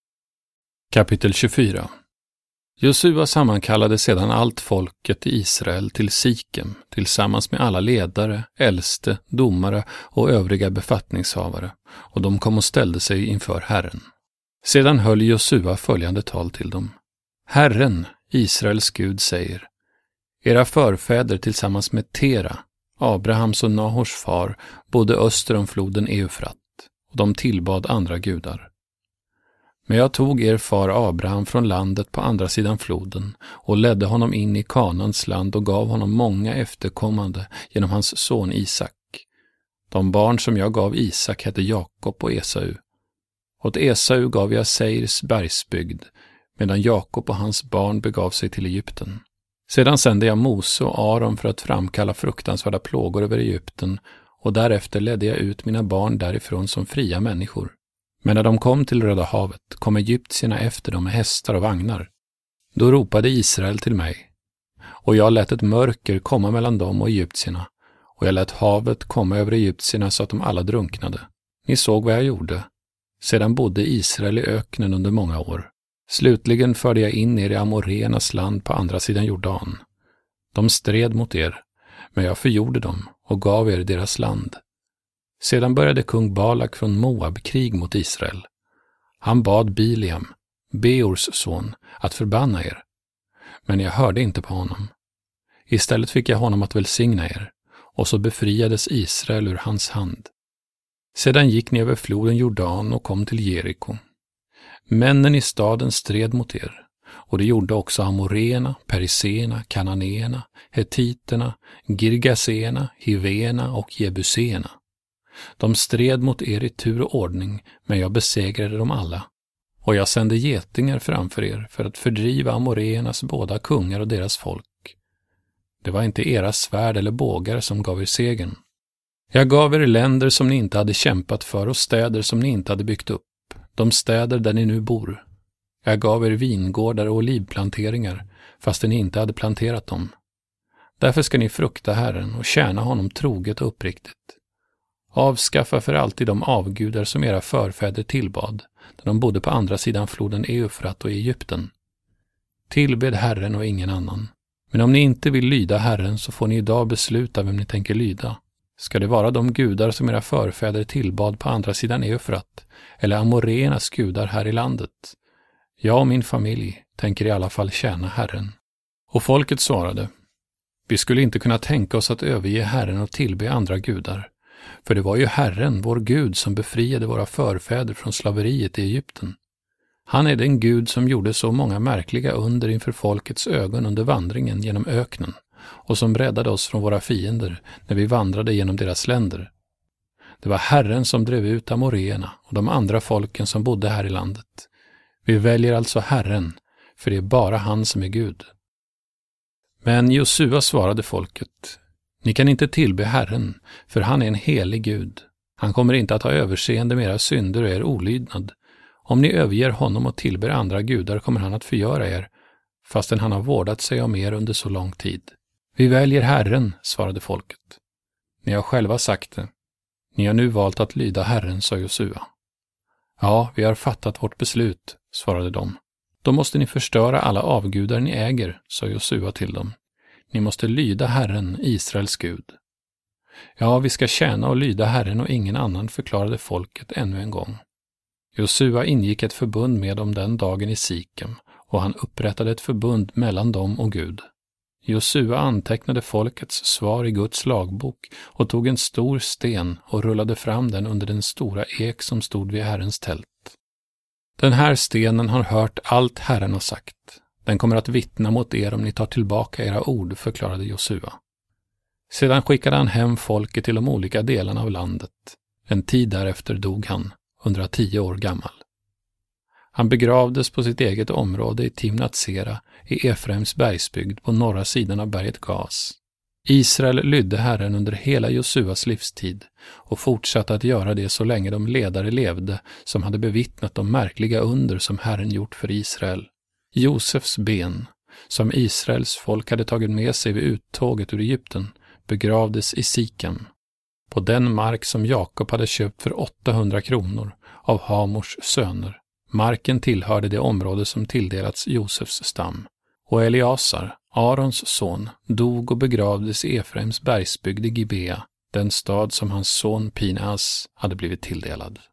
Kapitel 24. Josua sammankallade sedan allt folket i Israel till Sikem tillsammans med alla ledare, äldste, domare och övriga befattningshavare, och de kom och ställde sig inför Herren. Sedan höll Josua följande tal till dem. Herren, Israels Gud, säger: Era förfäder tillsammans med Tera, Abrahams och Nahors far, bodde öster om floden Eufrat, och de tillbad andra gudar. Men jag tog er far Abraham från landet på andra sidan floden och ledde honom in i Kanans land och gav honom många efterkommande genom hans son Isak. De barn som jag gav Isak hette Jakob och Esau. Åt Esau gav jag Seirs bergsbygd, medan Jakob och hans barn begav sig till Egypten. Sedan sände jag Mose och Aron för att framkalla fruktansvärda plågor över Egypten, och därefter ledde jag ut mina barn därifrån som fria människor. Men när de kom till Röda havet kom egyptierna efter dem med hästar och vagnar. Då ropade Israel till mig, och jag lät ett mörker komma mellan dem och egyptierna, och jag lät havet komma över egyptierna så att de alla drunknade. Ni såg vad jag gjorde. Sedan bodde Israel i öknen under många år. Slutligen förde jag in er i Amoreernas land på andra sidan Jordan. De stred mot er, men jag förgjorde dem och gav er deras land. Sedan började kung Balak från Moab krig mot Israel. Han bad Biliam, Beors son, att förbanna er. Men jag hörde inte på honom. Istället fick jag honom att välsigna er, och så befriades Israel ur hans hand. Sedan gick ni över floden Jordan och kom till Jeriko. Männen i staden stred mot er, och det gjorde också amoreerna, periserna, kananéerna, hetiterna, girgaséerna, hivéerna och jebuséerna. De stred mot er i tur och ordning, men jag besegrade dem alla. Och jag sände getingar framför er för att fördriva amoreernas båda kungar och deras folk. Det var inte era svärd eller bågar som gav er segern. Jag gav er länder som ni inte hade kämpat för och städer som ni inte hade byggt upp, de städer där ni nu bor. Jag gav er vingårdar och olivplanteringar, fastän ni inte hade planterat dem. Därför ska ni frukta Herren och tjäna honom troget och uppriktigt. Avskaffa för alltid de avgudar som era förfäder tillbad, där de bodde på andra sidan floden Eufrat och i Egypten. Tillbed Herren och ingen annan. Men om ni inte vill lyda Herren så får ni idag besluta vem ni tänker lyda. Ska det vara de gudar som era förfäder tillbad på andra sidan Eufrat, eller amoreernas gudar här i landet? Jag och min familj tänker i alla fall tjäna Herren. Och folket svarade: Vi skulle inte kunna tänka oss att överge Herren och tillbe andra gudar. För det var ju Herren, vår Gud, som befriade våra förfäder från slaveriet i Egypten. Han är den Gud som gjorde så många märkliga under inför folkets ögon under vandringen genom öknen och som räddade oss från våra fiender när vi vandrade genom deras länder. Det var Herren som drev ut amoreerna och de andra folken som bodde här i landet. Vi väljer alltså Herren, för det är bara han som är Gud. Men Josua svarade folket: Ni kan inte tillbe Herren, för han är en helig Gud. Han kommer inte att ha överseende med era synder och er olydnad. Om ni överger honom och tillber andra gudar kommer han att förgöra er, fastän han har vårdat sig om er under så lång tid. Vi väljer Herren, svarade folket. Ni har själva sagt det. Ni har nu valt att lyda Herren, sa Josua. Ja, vi har fattat vårt beslut, svarade de. Då måste ni förstöra alla avgudar ni äger, sa Josua till dem. Ni måste lyda Herren, Israels Gud. Ja, vi ska tjäna och lyda Herren och ingen annan, förklarade folket ännu en gång. Josua ingick ett förbund med dem den dagen i Sikem, och han upprättade ett förbund mellan dem och Gud. Josua antecknade folkets svar i Guds lagbok och tog en stor sten och rullade fram den under den stora ek som stod vid Herrens tält. Den här stenen har hört allt Herren har sagt. Den kommer att vittna mot er om ni tar tillbaka era ord, förklarade Josua. Sedan skickade han hem folket till de olika delarna av landet. En tid därefter dog han, 110 år gammal. Han begravdes på sitt eget område i Timnat-Sera i Efraims bergsbygd på norra sidan av berget Gas. Israel lydde Herren under hela Josuas livstid och fortsatte att göra det så länge de ledare levde som hade bevittnat de märkliga under som Herren gjort för Israel. Josefs ben, som Israels folk hade tagit med sig vid uttåget ur Egypten, begravdes i Sikem, på den mark som Jakob hade köpt för 800 kronor av Hamors söner. Marken tillhörde det område som tilldelats Josefs stam. Och Eliasar, Arons son, dog och begravdes i Efraims bergsbygd i Gibea, den stad som hans son Pinhas hade blivit tilldelad.